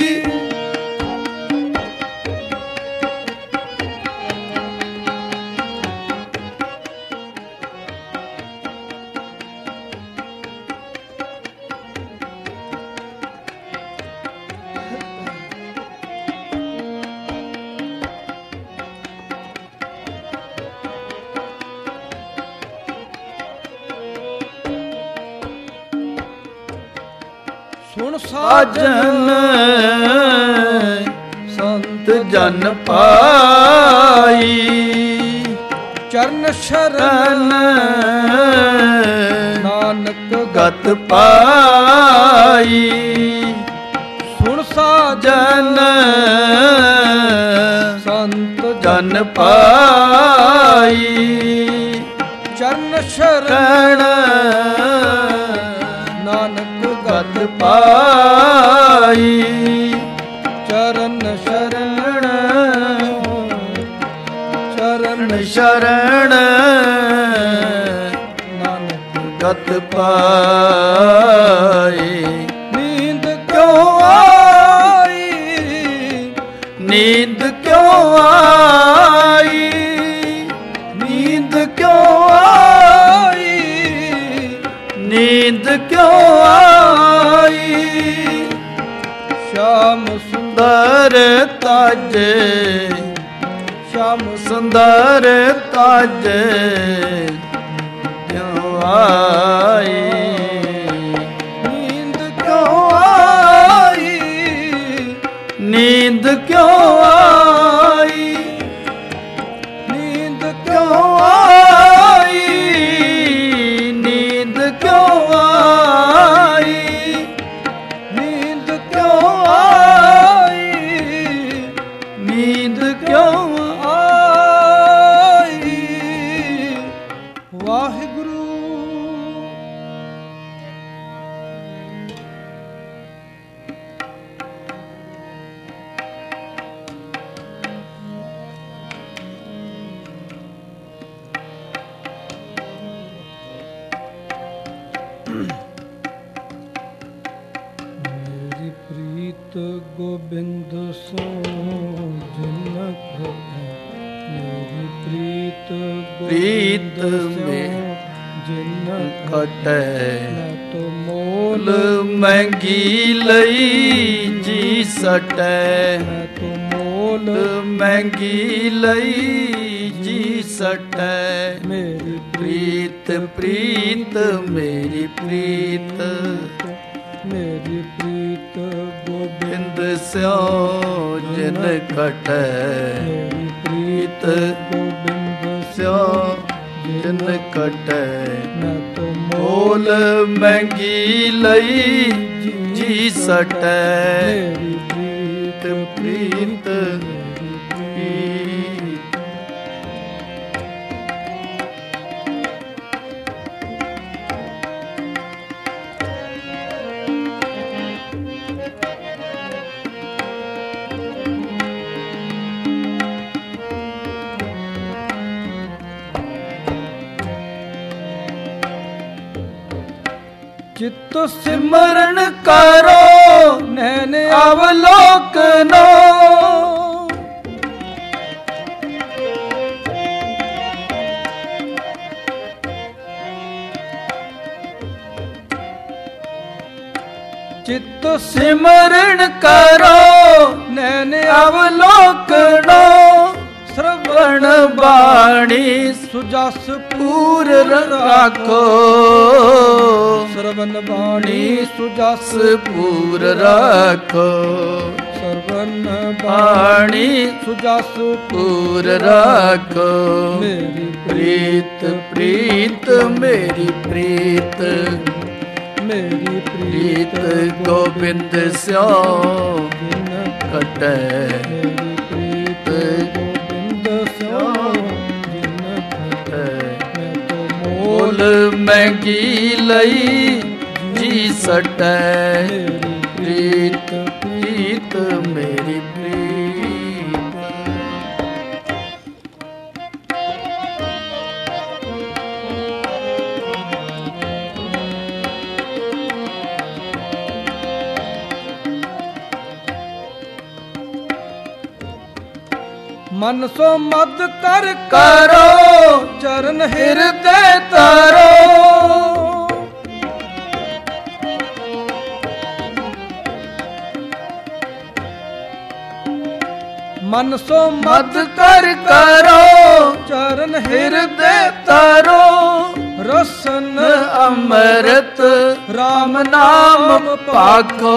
ਸੁਣ ਸਾਜਨ ਸਾਜਨ ਸੰਤ ਜਨ ਪਾਈ। ਚਰਨ ਰਨ ਸ਼ਰਨ ਨਾਨਕ ਗਤ ਪਾਈ। ਸੁਣ ਸਾਜਨ ਜਨ ਸੰਤ ਜਨ ਪਾਈ। ਚਰਨ ਸ਼ਰਨ ਰਨ ਨਾਨਕ ਗਤ ਪਾਈ। ਚਰਨ ਸ਼ਰਨ ਚਰਨ ਸ਼ਰਨ ਨਾਨਕ ਗਤ ਪਾਈ। ਨੀਂਦ ਕਿਉਂ ਆਈ ਨੀਂਦ ਕਿਉਂ ਆਈ ਨੀਂਦ ਕਿਉਂ ਆਈ ਨੀਂਦ ਕਿਉਂ ਆਈ। ਸ਼ਾਮ ਸੁੰਦਰ ਤਾਜੇ ਸ਼ਾਮ ਸੁੰਦਰ ਤਾਜੇ ਕਿਉਂ ਆਈ। ਨੀਂਦ ਕਿਉਂ ਆਈ ਨੀਂਦ ਕਿਉਂ ਆਈ ਨੀਂਦ ਕਿਉਂ ਆਈ ਨੀਂਦ ਕਿਉਂ ਆਈ ਨੀਂਦ ਕਿਉਂ ਆਈ ਨੀਂਦ ਕਿਉਂ ਆਈ। ਵਾਹਿਗੁਰੂ ਮੇਰੀ ਪ੍ਰੀਤ ਗੋਬਿੰਦ ਸੋ ਜਿਨ ਕੋ ਮੇਰੀ ਪ੍ਰੀਤ ਪ੍ਰੀਤ ਗੋਬਿੰਦ ਸਿਉ ਮੇ ਜਿਨ ਘਟੈ ਮੈਂ ਤੋ ਮੋਲ ਮੁੱਲ ਮਹਿੰਗੀ ਲਈ ਜੀ ਸਟੈ। ਮੈਂ ਤੋ ਮੋਲ ਮਹਿੰਗੀ ਲਈ ਜੀ ਸਟੈ। ਮੇਰੀ ਪ੍ਰੀਤ ਪ੍ਰੀਤ ਮੇਰੀ ਪ੍ਰੀਤ ਮੇਰੀ ਪ੍ਰੀਤ ਗੋਬਿੰਦ ਬਿੰਦ ਸਿਉ ਜਿਨ ਘਟੈ। ਮੇਰੀ ਪ੍ਰੀਤ ਪ੍ਰੀਤ ਗੋਬਿੰਦ ਸਿਉ ਜਿਨ ਘਟੈ। ਮੈਂ ਤੋ ਮੋਲ ਮਹਿੰਗੀ ਲਈ ਜੀ ਸਟੈ। ਮੇਰੀ ਪ੍ਰੀਤ ਪ੍ਰੀਤ ਮੇਰੀ ਪ੍ਰੀਤ ਚਿੱਤ ਸਿਮਰਨ ਕਰੋ ਨੈਣ ਅਵਲੋਕਨੋ ਚਿੱਤ ਸਿਮਰਨ ਕਰੋ ਨੈਣ ਅਵਲੋਕਨੋ ਸਰਵਣ ਵਣ ਬਾਣੀ ਸੁਜਸ ਪੂਰ ਰਾਖੋ ਸਰਵਨ ਬਾਣੀ ਸੁਜਸ ਪੂਰ ਰਾਖੋ ਸਰਵਨ ਬਾਣੀ ਬਾਣੀ ਸੁਜਸ ਪੂਰ ਰਾਖੋ ਮੇਰੀ ਪ੍ਰੀਤ ਪ੍ਰੀਤ ਮੇਰੀ ਪ੍ਰੀਤ ਮੇਰੀ ਪ੍ਰੀਤ ਪ੍ਰੀਤ ਗੋਬਿੰਦ ਸਿਉ ਜਿਨ ਕਟੈ ਮੇਰੀ ਪ੍ਰੀਤ ਗੋਬਿੰਦ ਸਿਉ ਜਿਨ ਕਟੈ ਮੈਂ ਤੋ ਮੋਲ ਮੋਲ ਮਹਿੰਗੀ ਲਈ ਜੀ ਸਟੈ ਮੇਰੀ ਪ੍ਰੀਤ ਪ੍ਰੀਤ ਮੇਰੀ ਪ੍ਰੀਤ ਮਨ ਸੋ ਮਦ ਕਰ ਕਰੋ ਚਰਨ ਹਿਰਦੈ ਤਾਰੋ ਮਨ ਸੋ ਮਦ ਕਰ ਕਰੋ ਚਰਨ ਹਿਰਦੈ ਤਾਰੋ ਰਸਨ ਅੰਮ੍ਰਿਤ ਰਾਮ ਨਾਮ ਪਾਖੋ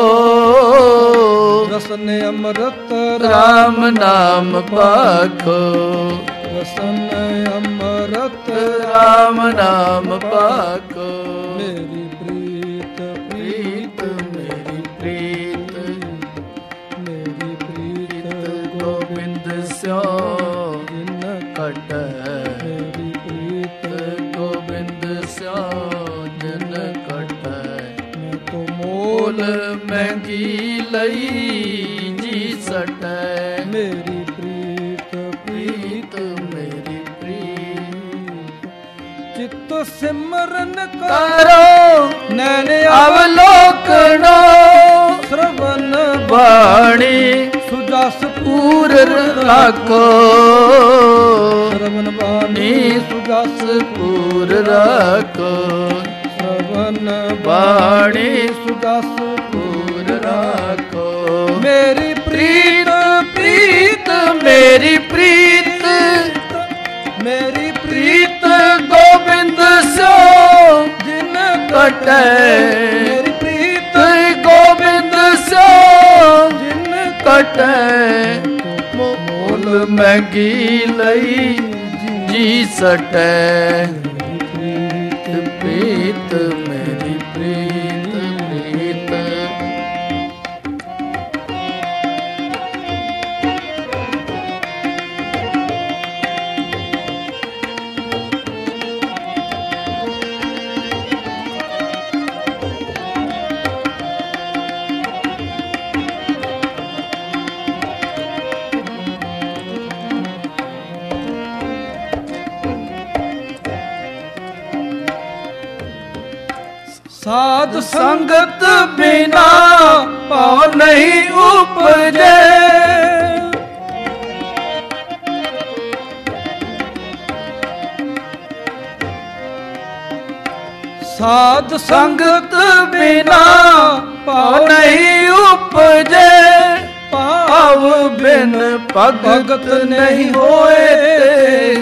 ਰਸਨ ਅੰਮ੍ਰਿਤ ਰਾਮ ਨਾਮ ਪਾਖੋ ਰਸਨ ਅੰਮ੍ਰਿਤ ਰਾਮ ਨਾਮ ਪਾਖੋ ਮੇਰੀ ਪ੍ਰੀਤ ਪ੍ਰੀਤ ਮੇਰੀ ਪ੍ਰੀਤ ਮੇਰੀ ਪ੍ਰੀਤ ਗੋਬਿੰਦ ਸਿਉ ਜਿਨ ਕਟੈ ਮੇਰੀ ਪ੍ਰੀਤ ਗੋਬਿੰਦ ਸਿਉ ਜਿਨ ਕਟੈ ਮੈਂ ਤੋ ਮੋਲ ਮੋਲ ਮਹਿੰਗੀ ਲਈ ਜੀ ਸਟੈ ਮੇਰੀ ਪ੍ਰੀਤ ਪ੍ਰੀਤ ਮੇਰੀ ਪ੍ਰੀਤ ਚਿੱਤ ਸਿਮਰਨ ਕਰ ਕਰੋ ਨੈਣ ਅਵਲੋਕਨੋ ਸਰਵਨ ਬਾਣੀ ਸੁਜਸ ਪੂਰ ਰਾਖੋ ਸਰਵਨ ਬਾਣੀ ਨੀ ਸੁਜਸ ਪੂਰ ਰਾਖੋ ਸਰਵਨ ਬਾਣੀ ਸੁਜਸ ਪੂਰ ਰਾਖੋ ਮੇਰੀ ਪ੍ਰੀਤ ਪ੍ਰੀਤ ਮੇਰੀ ਪ੍ਰੀਤ ਮੇਰੀ ਪ੍ਰੀਤ ਗੋਬਿੰਦ ਸਿਉ ਜਿਨ ਕਟੈ ਮੇਰੀ ਪ੍ਰੀਤ ਗੋਬਿੰਦ ਸਿਉ ਜਿਨ ਕਟੈ ਮੋਲ ਮਹਿੰਗੀ ਲਈ ਜੀ ਸਟੈ ਪ੍ਰੀਤ ਪ੍ਰੀਤ ਮੇਰੀ ਪ੍ਰੀਤ ਪ੍ਰੀਤ ਸਾਧ ਸੰਗਤ ਬਿਨਾ ਪਾਉ ਨਹੀਂ ਉਪਜੇ ਸਾਧ ਸੰਗਤ ਬਿਨਾ ਪਾਉ ਨਹੀਂ ਉਪਜੇ ਭਾਵ ਬਿਨ ਭਗਤ ਨਹੀਂ ਹੋਏ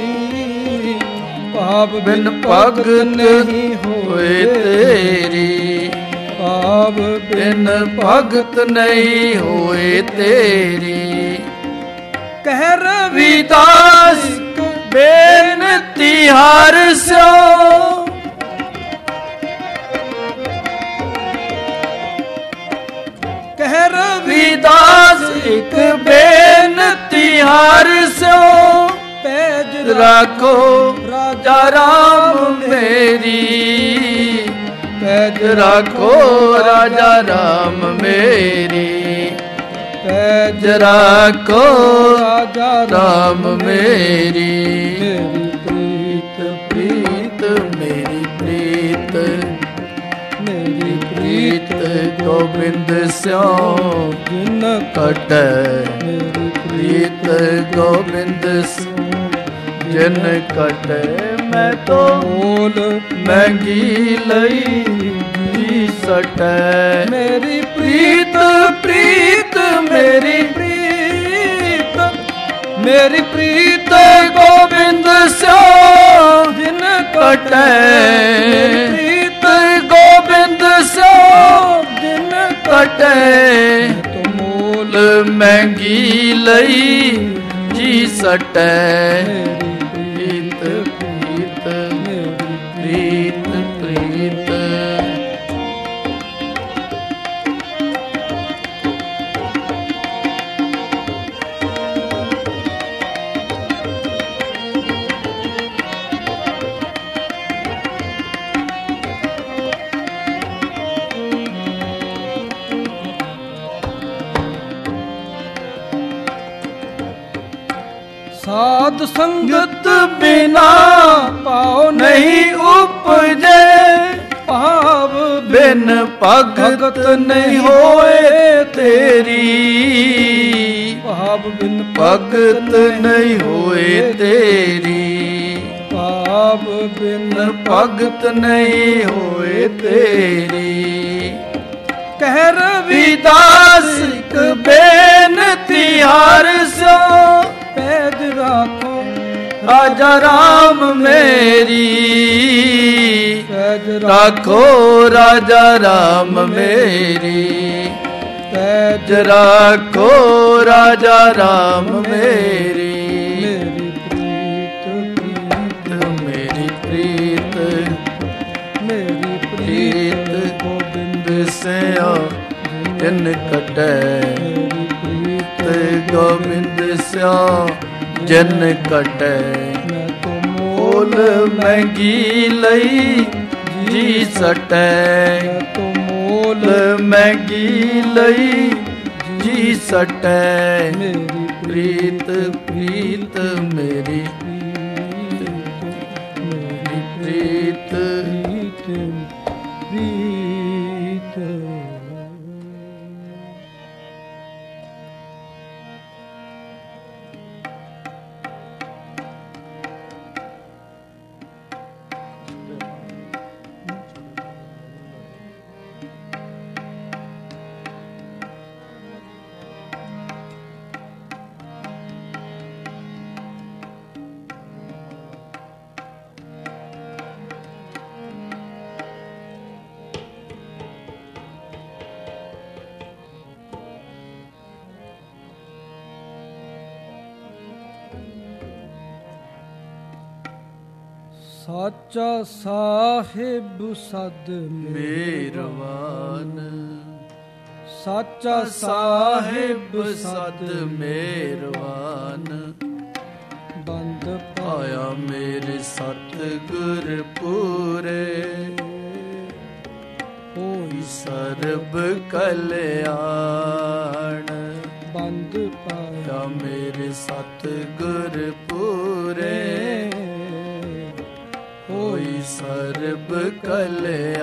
ਭਾਵ ਬਿਨ ਭਗਤ ਨਹੀਂ ਹੋਏ ਤੇਰੀ ਭਾਵ ਬਿਨ ਭਗਤ ਨਹੀਂ ਹੋਏ ਤੇਰੀ ਕਹਿ ਰਵਿਦਾਸ ਬੇਨਤੀ ਹਰ ਸਿਓ ਕਹਿ ਰਵਿਦਾਸ ਇੱਕ ਬੇਨਤੀ ਹਰ ਸਿਓ ਪੈਜ ਰੱਖੋ ਰਾਜਾ ਰਾਮ ਮੇਰੀ ਪੈਜ ਰੱਖੋ ਰਾਜਾ ਰਾਮ ਮੇਰੀ ਪੈਜ ਰੱਖੋ ਰਾਜਾ ਰਾਮ ਮੇਰੀ ਮੇਰੀ ਪ੍ਰੀਤ ਪ੍ਰੀਤ ਮੇਰੀ ਪ੍ਰੀਤ ਮੇਰੀ ਪ੍ਰੀਤ ਗੋਬਿੰਦ ਸਿਉ ਜਿਨ ਕਟੈ ਮੇਰੀ ਪ੍ਰੀਤ ਗੋਬਿੰਦ ਜਿਨ ਕਟੈ ਮੈਂ ਤੋ ਮੋਲ ਮਹਿੰਗੀ ਲਈ ਜੀ ਸਟੈ ਮੇਰੀ ਪ੍ਰੀਤ ਪ੍ਰੀਤ ਮੇਰੀ ਪ੍ਰੀਤ ਮੇਰੀ ਪ੍ਰੀਤ ਗੋਬਿੰਦ ਸਿਉ ਜਿਨ ਕਟੈ ਪ੍ਰੀਤ ਗੋਬਿੰਦ ਸਿਉ ਜਿਨ ਕਟੈ ਤੋ ਮੋਲ ਮਹਿੰਗੀ ਲਈ ਜੀ ਸਟੈ ਮੇਰੀ ਪ੍ਰੀਤ ਪ੍ਰੀਤ ਮੇਰੀ ਪ੍ਰੀਤ ਪ੍ਰੀਤ ਸਾਧ ਸੰਗਤ ਬਿਨਾ ਪਾਉ ਨਹੀਂ ਉਪਜੇ ਭਾਵ ਬਿਨ ਭਗਤ ਨਹੀਂ ਹੋਏ ਤੇਰੀ ਭਾਵ ਬਿਨ ਭਗਤ ਨਹੀਂ ਹੋਏ ਤੇਰੀ ਭਾਵ ਬਿਨ ਭਗਤ ਨਹੀਂ ਹੋਏ ਤੇਰੀ ਕਹਿ ਰਵੀ ਵਿਦਾਸ ਇੱਕ ਬੇਨਤੀ ਹਰ ਸੋ ਪੈਜ ਰਾਖੋ ਰਾਜਾ ਰਾਮ ਮੇਰੀ ਪੈਜ ਰਾਖੋ ਰਾਜਾ ਰਾਮ ਮੇਰੀ ਪੈਜ ਰਾਖੋ ਰਾਜਾ ਰਾਮ ਮੇਰੀ ਮੇਰੀ ਪ੍ਰੀਤ ਪ੍ਰੀਤ ਮੇਰੀ ਪ੍ਰੀਤ ਮੇਰੀ ਪ੍ਰੀਤ ਗੋਬਿੰਦ ਸਿਉ ਜਿਨ ਕਟੈ ਮੇਰੀ ਤੇ ਪ੍ਰੀਤ ਗੋਬਿੰਦ ਸਿਉ ਜਿਨ ਕਟੈ ਮੈਂ ਤੋ ਮੋਲ ਮਹਿੰਗੀ ਲਈ ਜੀ ਸਟੈ ਮੈਂ ਤੋ ਮੋਲ ਮੋਲ ਮਹਿੰਗੀ ਲਈ ਜੀ ਸਟੈ ਮੇਰੀ ਪ੍ਰੀਤ ਪ੍ਰੀਤ ਮੇਰੀ ਮੇਰੀ ਪ੍ਰੀਤ ਪ੍ਰੀਤ ਪ੍ਰੀਤ ਸਾਚਾ ਸਾਹਿਬ ਸਦ ਮੇਰਵਾਨ ਸਾਚਾ ਸਾਹਿਬ ਸਦ ਮੇਰਵਾਨ ਬੰਦ ਆਇਆ ਮੇਰੇ ਸਤਿਗੁਰ ਪੂਰੇ ਹੋਈ ਸਰਬ ਕਲਿਆਣ ਬੰਦ ਪਾਇਆ ਆਇਆ ਮੇਰੇ ਸਤਿਗੁਰ ਪੂਰੇ ਹੋਈ ਸਰਬ ਕਲਿਆਣ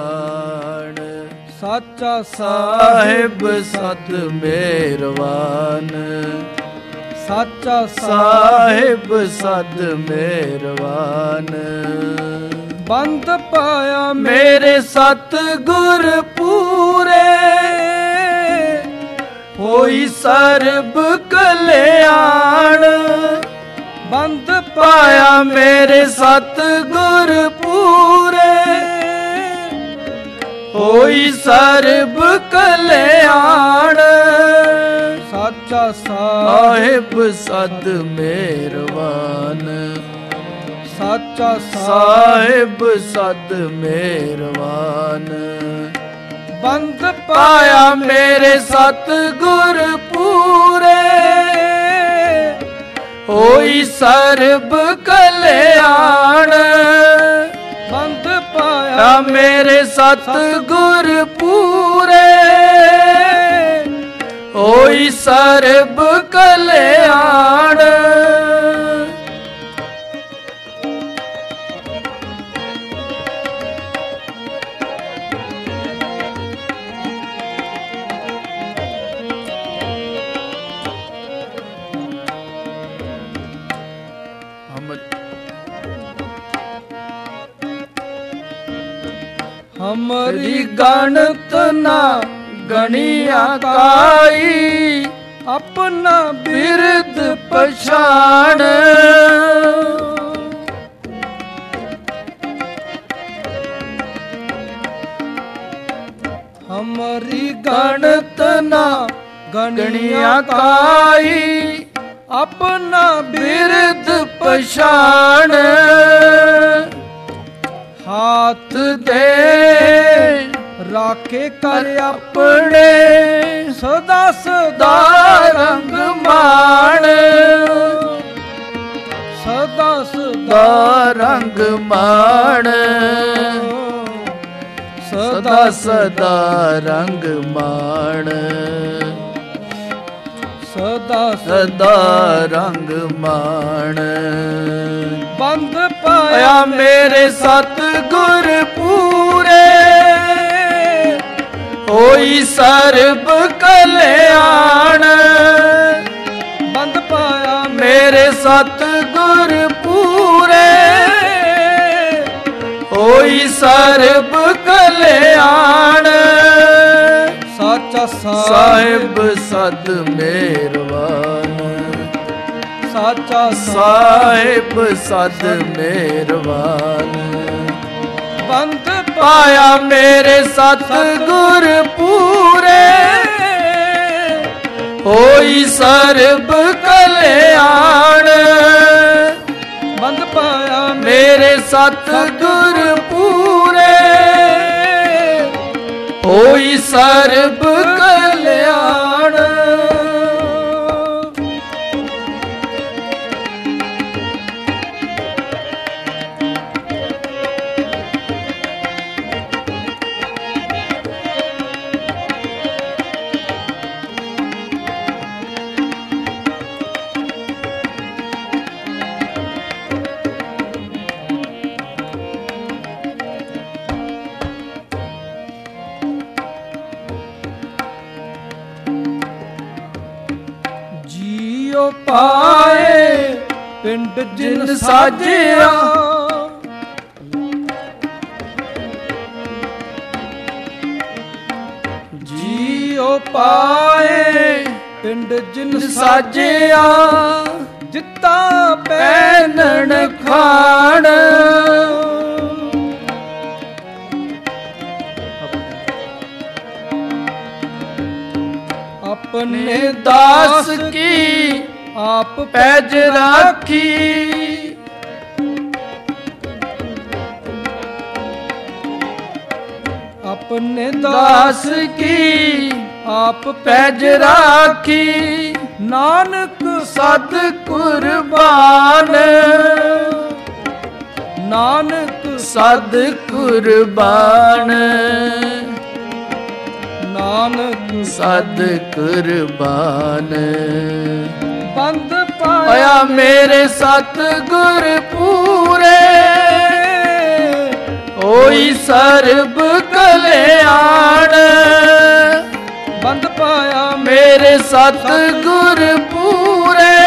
ਸਾਚਾ ਸਾਹਿਬ ਸਤ ਮੇਰਵਾਨ ਸਾਚਾ ਸਾਹਿਬ ਸਦ ਮੇਰਵਾਨ ਬੰਦ ਪਾਇਆ ਮੇਰੇ ਸਤਿਗੁਰ ਪੂਰੇ ਹੋਈ ਸਰਬ ਕਲਿਆਣ ਬੰਦ ਪਾਇਆ ਮੇਰੇ ਸਤਿਗੁਰ ਪੂਰੇ ਹੋਈ ਸਰਬ ਕਲਿਆਣ ਸਾਚਾ ਸਾਹਿਬ ਸਦ ਮੇਰਵਾਨ ਸਾਚਾ ਸਾਹਿਬ ਸਦ ਮੇਰਵਾਨ ਬੰਦ ਪਾਇਆ ਮੇਰੇ ਸਤਿਗੁਰ ਪੂਰੇ ਹੋਈ ਸਰਬ ਕਲਿਆਣ ਬੰਦ ਪਾਇਆ ਆ ਮੇਰੇ ਸਤਿਗੁਰ ਪੂਰੇ ਹੋਈ ਸਰਬ ਕਲਿਆਣ ਹਮਰੀ ਗਣਤ ਨਾ ਗਣਿਆ ਕਾਈ, ਆਪਣਾ ਬਿਰਦ ਪਛਾਣ। ਹਮਰੀ ਗਣਤ ਨਾ ਗਣਿਆ ਕਾਈ, ਆਪਣਾ ਬਿਰਦ ਪਛਾਣ। ਹਾਥ ਦੇ ਰਾਖੇ ਕਰ ਆਪਣੇ ਸਦਾ ਸਦਾ ਦਾ ਰੰਗ ਮਾਣ, ਸਦਾ ਸਦਾ ਦਾ ਰੰਗ ਮਾਣ, ਸਦਾ ਸਦਾ ਰੰਗ ਮਾਣ, ਸਦਾ ਸਦਾ ਰੰਗ ਮਾਣ। ਬੰਦ ਪਾਇਆ ਪਾਇਆ ਮੇਰੇ ਸਤਿਗੁਰ ਪੂਰੇ, ਹੋਈ ਸਰਬ ਕਲਿਆਣ। ਬੰਦ ਪਾਇਆ ਮੇਰੇ ਸਤਿਗੁਰ ਪੂਰੇ, ਹੋਈ ਸਰਬ ਕਲਿਆਣ। ਸਾਚਾ ਸਾਹਿਬ ਸਦ ਮਿਹਰਬਾਨ, ਸਾਚਾ ਸਾਹਿਬ ਸਦ ਮਿਹਰਬਾਨ। ਬੰਦ ਪਾਇਆ ਮੇਰੇ ਸਤਿਗੁਰ ਪੂਰੇ, ਹੋਈ ਸਰਬ ਕਲਿਆਣ। ਬੰਦ ਪਾਇਆ ਮੇਰੇ ਸਤਿਗੁਰ ਪੂਰੇ, ਹੋਈ ਸਰਬ ਕਲਿਆਣ। ਜੀਉ ਪਾਏ ਪਿੰਡ ਜਿਨ ਸਾਜਿਆ, ਜੀਉ ਪਾਏ ਪਿੰਡ ਜਿਨ ਸਾਜਿਆ, ਜਿੱਤਾ ਪੈਨਣ ਖਾਣ। ਆਪਣੇ ਦਾਸ ਕੀ ਆਪ ਪੈਜ ਰਾਖੀ, ਆਪਣੇ ਦਾਸ ਕੀ ਆਪ ਪੈਜ ਰਾਖੀ। ਨਾਨਕ ਸਦ ਕੁਰਬਾਨ, ਨਾਨਕ ਸਦ ਕੁਰਬਾਨ, ਨਾਨਕ ਸਦ ਕੁਰਬਾਨ। ਬੰਦ ਪਾਇਆ ਪਾਇਆ ਮੇਰੇ ਸਤਿਗੁਰ ਪੂਰੇ, ਹੋਈ ਸਰਬ ਕਲਿਆਣ। ਬੰਦ ਪਾਇਆ ਮੇਰੇ ਸਤਿਗੁਰ ਪੂਰੇ,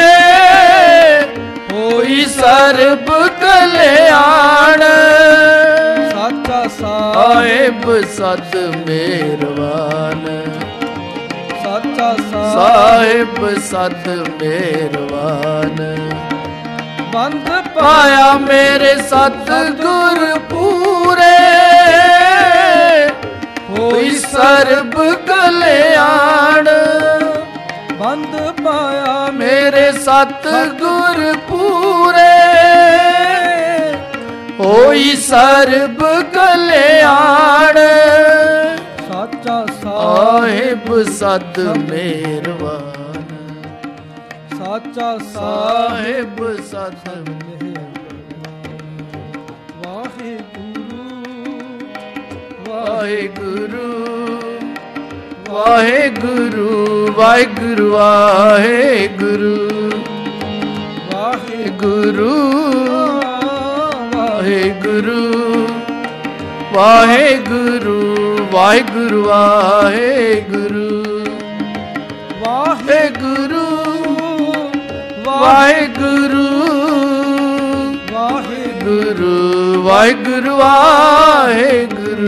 ਹੋਈ ਸਰਬ ਕਲਿਆਣ। ਸਾਚਾ ਸਾਹਿਬ ਸਦ ਮਿਹਰਬਾਨ, ਸਾਚਾ ਸਾਹਿਬ ਸਦ ਮਿਹਰਬਾਨ। ਬੰਦ ਪਾਇਆ ਮੇਰੇ ਸਤਿਗੁਰ ਪੂਰੇ, ਹੋਈ ਸਰਬ ਕਲਿਆਣ। ਬੰਦ ਪਾਇਆ ਮੇਰੇ ਸਤਿਗੁਰ ਪੂਰੇ, ਹੋਈ ਸਰਬ ਕਲਿਆਣ। ਸਾਚਾ ਸਾਹਿਬ ਸਦ ਮਿਹਰਬਾਨ, ਸਾਚਾ ਸਾਹਿਬ ਸਦ ਵਾਹਿਗੁਰੂ ਵਾਹਿਗੁਰੂ ਵਾਹਿਗੁਰੂ ਵਾਹਿਗੁਰੂ ਵਾਹਿਗੁਰੂ ਵਾਹਿਗੁਰੂ ਵਾਹਿਗੁਰੂ ਵਾਹਿਗੁਰੂ ਵਾਹਿਗੁਰੂ ਵਾਹਿਗੁਰੂ ਵਾਹਿਗੁਰੂ ਵਾਹਿਗੁਰੂ ਵਾਹਿਗੁਰੂ ਵਾਹਿਗੁਰੂ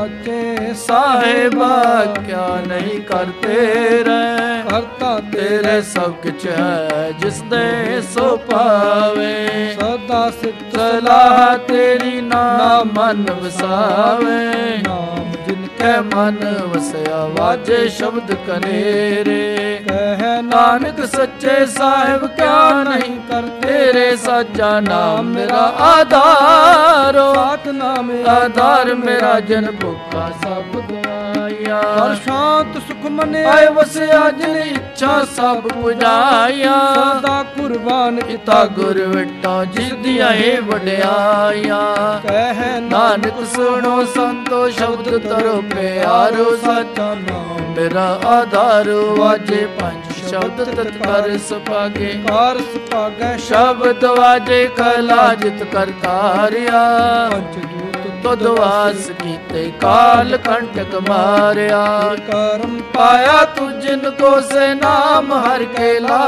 ਸਾਚੇ ਸਾਹਿਬਾ ਕਿਆ ਨਹੀਂ ਕਰਤੇ ਰਹਿ। ਕਰਤਾ ਤੇਰੇ ਸਭ ਕਿਛ ਹੈ ਜਿਸ ਦੇ ਸੋ ਪਾਵੇ। ਸਦਾ ਸਿੱਧ ਸਲਾਹ ਤੇਰੀ ਨਾ ਮਨ ਵਸਾਵੇ। ਨਾਮ ਜਿਨ ਕੈ ਮਨ ਵਸਿਆ ਵਾਜੇ ਸ਼ਬਦ ਕਨੇਰੇ। ਕਹਿ ਨਾਨਕ ਸੱਚੇ ਸਾਹਿਬ ਕਿਆ ਨਹੀਂ ਕਰਤੇ। ਤੇਰੇ ਸਾਚਾ ਨਾਮ ਮੇਰਾ ਆਧਾਰੋ। ਸਤਿਨਾਮ ਆਧਾਰ ਮੇਰਾ ਜਨ ਭੁੱਖਾ ਸਭ ਗਵਾਇਆ। ਹਰ ਸ਼ਾਂਤ ਸੁਖ ਮਨਿਆ ਆਏ ਵਸਿਆ ਜਿਨ ਇੱਛਾ ਸਭ ਪੁਜਾਇਆ। ਸਦਾ ਕੁਰਬਾਨ ਕੀਤਾ ਗੁਰ ਵਿਟੋ ਜਿਸ ਦੀਆਂ ਇਹ ਵਡਿਆਈਆਂ। ਕਹਿ ਨਾਨਕ ਸੁਣੋ ਸੰਤੋ ਸ਼ਬਦ ਤਰੋ ਪਿਆਰੋ। ਸਾਚਾ ਨਾਮ ਮੇਰਾ ਆਧਾਰ ਵਾਜੇ ਪੰਜ ਸ਼ਬਦ ਤਤ ਕਰ ਸੁਭਾਗੇ। ਕਾਰ ਸੁਭਾਗੈ ਸ਼ਬਦ ਵਾਜੇ ਕਲਾ ਜਿਤ ਕਰਤਾਰਿਆ। ਪੰਜ ਜੂਤ ਤੁਧ ਵਾਸ ਕੀਤੇ ਕਾਲ ਕੰਟਕ ਮਾਰਿਆ। ਕਰਮ ਪਾਇਆ ਤੂੰ ਜਿਨ ਕੋ ਸੇ ਨਾਮ ਹਰ ਕੇ ਲਾ।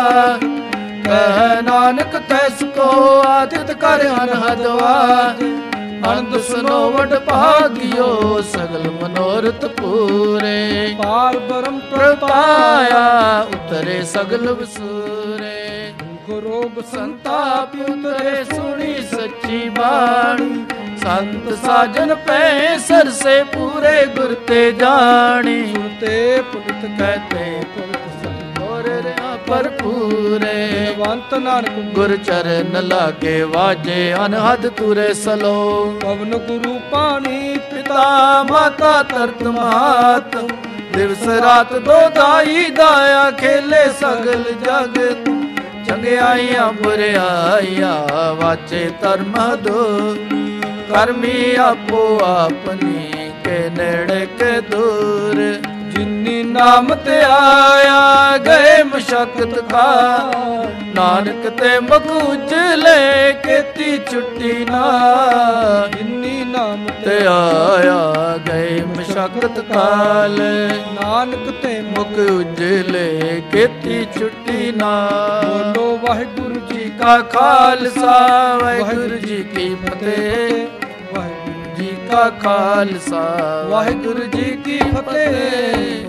ਕਹਿ ਨਾਨਕ ਤੈਸ ਕੋ ਆਦਿਤ ਕਰ ਅਨਹਦਵਾ। ਅਨੰਦ ਸੁਨੋ ਵਡ ਭਾਗਿਓ ਸਗਲ ਮਨੋਰਥ ਪੂਰੇ। ਪਾਰ ਬ੍ਰਹਮ ਪ੍ਰਪਾਇਆ ਉਤਰੇ ਸਗਲ ਵਸੂਰੇ। ਰੋਗ ਸੰਤਾਪ ਉਤਰੇ ਸੁਣੀ ਸੱਚੀ ਬਾਣੀ। ਸੰਤ ਸਾਜਨ ਪੈ ਸਰਸੇ ਪੂਰੇ ਗੁਰ ਤੇ ਜਾਣੀ। ਤੇ ਪੁਨਿਤ ਕਹਤੇ ਪੁਰਖ ਸੰਤੋਰ ਰਿਆ ਭਰਪੂਰੇ। ਵੰਤ ਨਾਨਕ ਗੁਰ ਚਰਨ ਲਾਗੇ ਵਾਜੇ ਅਨਹਦ ਤੁਰੇ ਸਲੋ। ਪਵਨ ਗੁਰੂ ਪਾਣੀ ਪਿਤਾ ਮਾਤਾ ਤਰਤ ਮਾਤ। ਦਿਵਸ ਰਾਤ ਦੋ ਦਾਈ ਦਾਇਆ ਖੇਲੇ ਸਗਲ ਜਗਤ। ਚੰਗਿਆਈਆਂ ਬੁਰਿਆਈਆਂ ਵਾਚੇ ਧਰਮ ਦੋ। ਕਰਮੀ ਆਪੋ ਆਪਨੀ ਕੇ ਨੇੜੇ ਕੇ ਦੂਰ। ਜਿਨੀ ਨਾਮ ਤੇ ਆਇਆ ਗਏ ਮਸ਼ਕਤ ਕਾ। ਨਾਨਕ ਤੇ ਮੁਖ ਉਜਲੇ ਕੀਤੀ ਛੁੱਟੀ ਨਾ। ਜਿਨੀ ਨਾਮ ਤੇ ਆਇਆ ਗਏ ਮਸ਼ਕਤ ਕਾਲ। ਨਾਨਕ ਤੇ ਮੁਖ ਉਜਲੇ ਕੀਤੀ ਛੁੱਟੀ ਨਾ। ਬੋਲੋ ਵਾਹਿਗੁਰੂ ਜੀ ਕਾ ਖਾਲਸਾ ਵਾਹਿਗੁਰੂ ਜੀ ਕੀ ਫਤਿਹ। ਵਾਹਿਗੁਰੂ ਜੀ ਕਾ ਖਾਲਸਾ ਵਾਹਿਗੁਰੂ ਜੀ ਕੀ ਫਤਿਹ।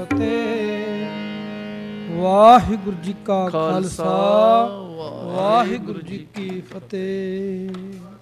ਵਾਹਿਗੁਰੂ ਜੀ ਕਾ ਖਾਲਸਾ ਖਾਲਸਾ ਵਾਹਿਗੁਰੂ ਜੀ ਕੀ ਫਤਿਹ।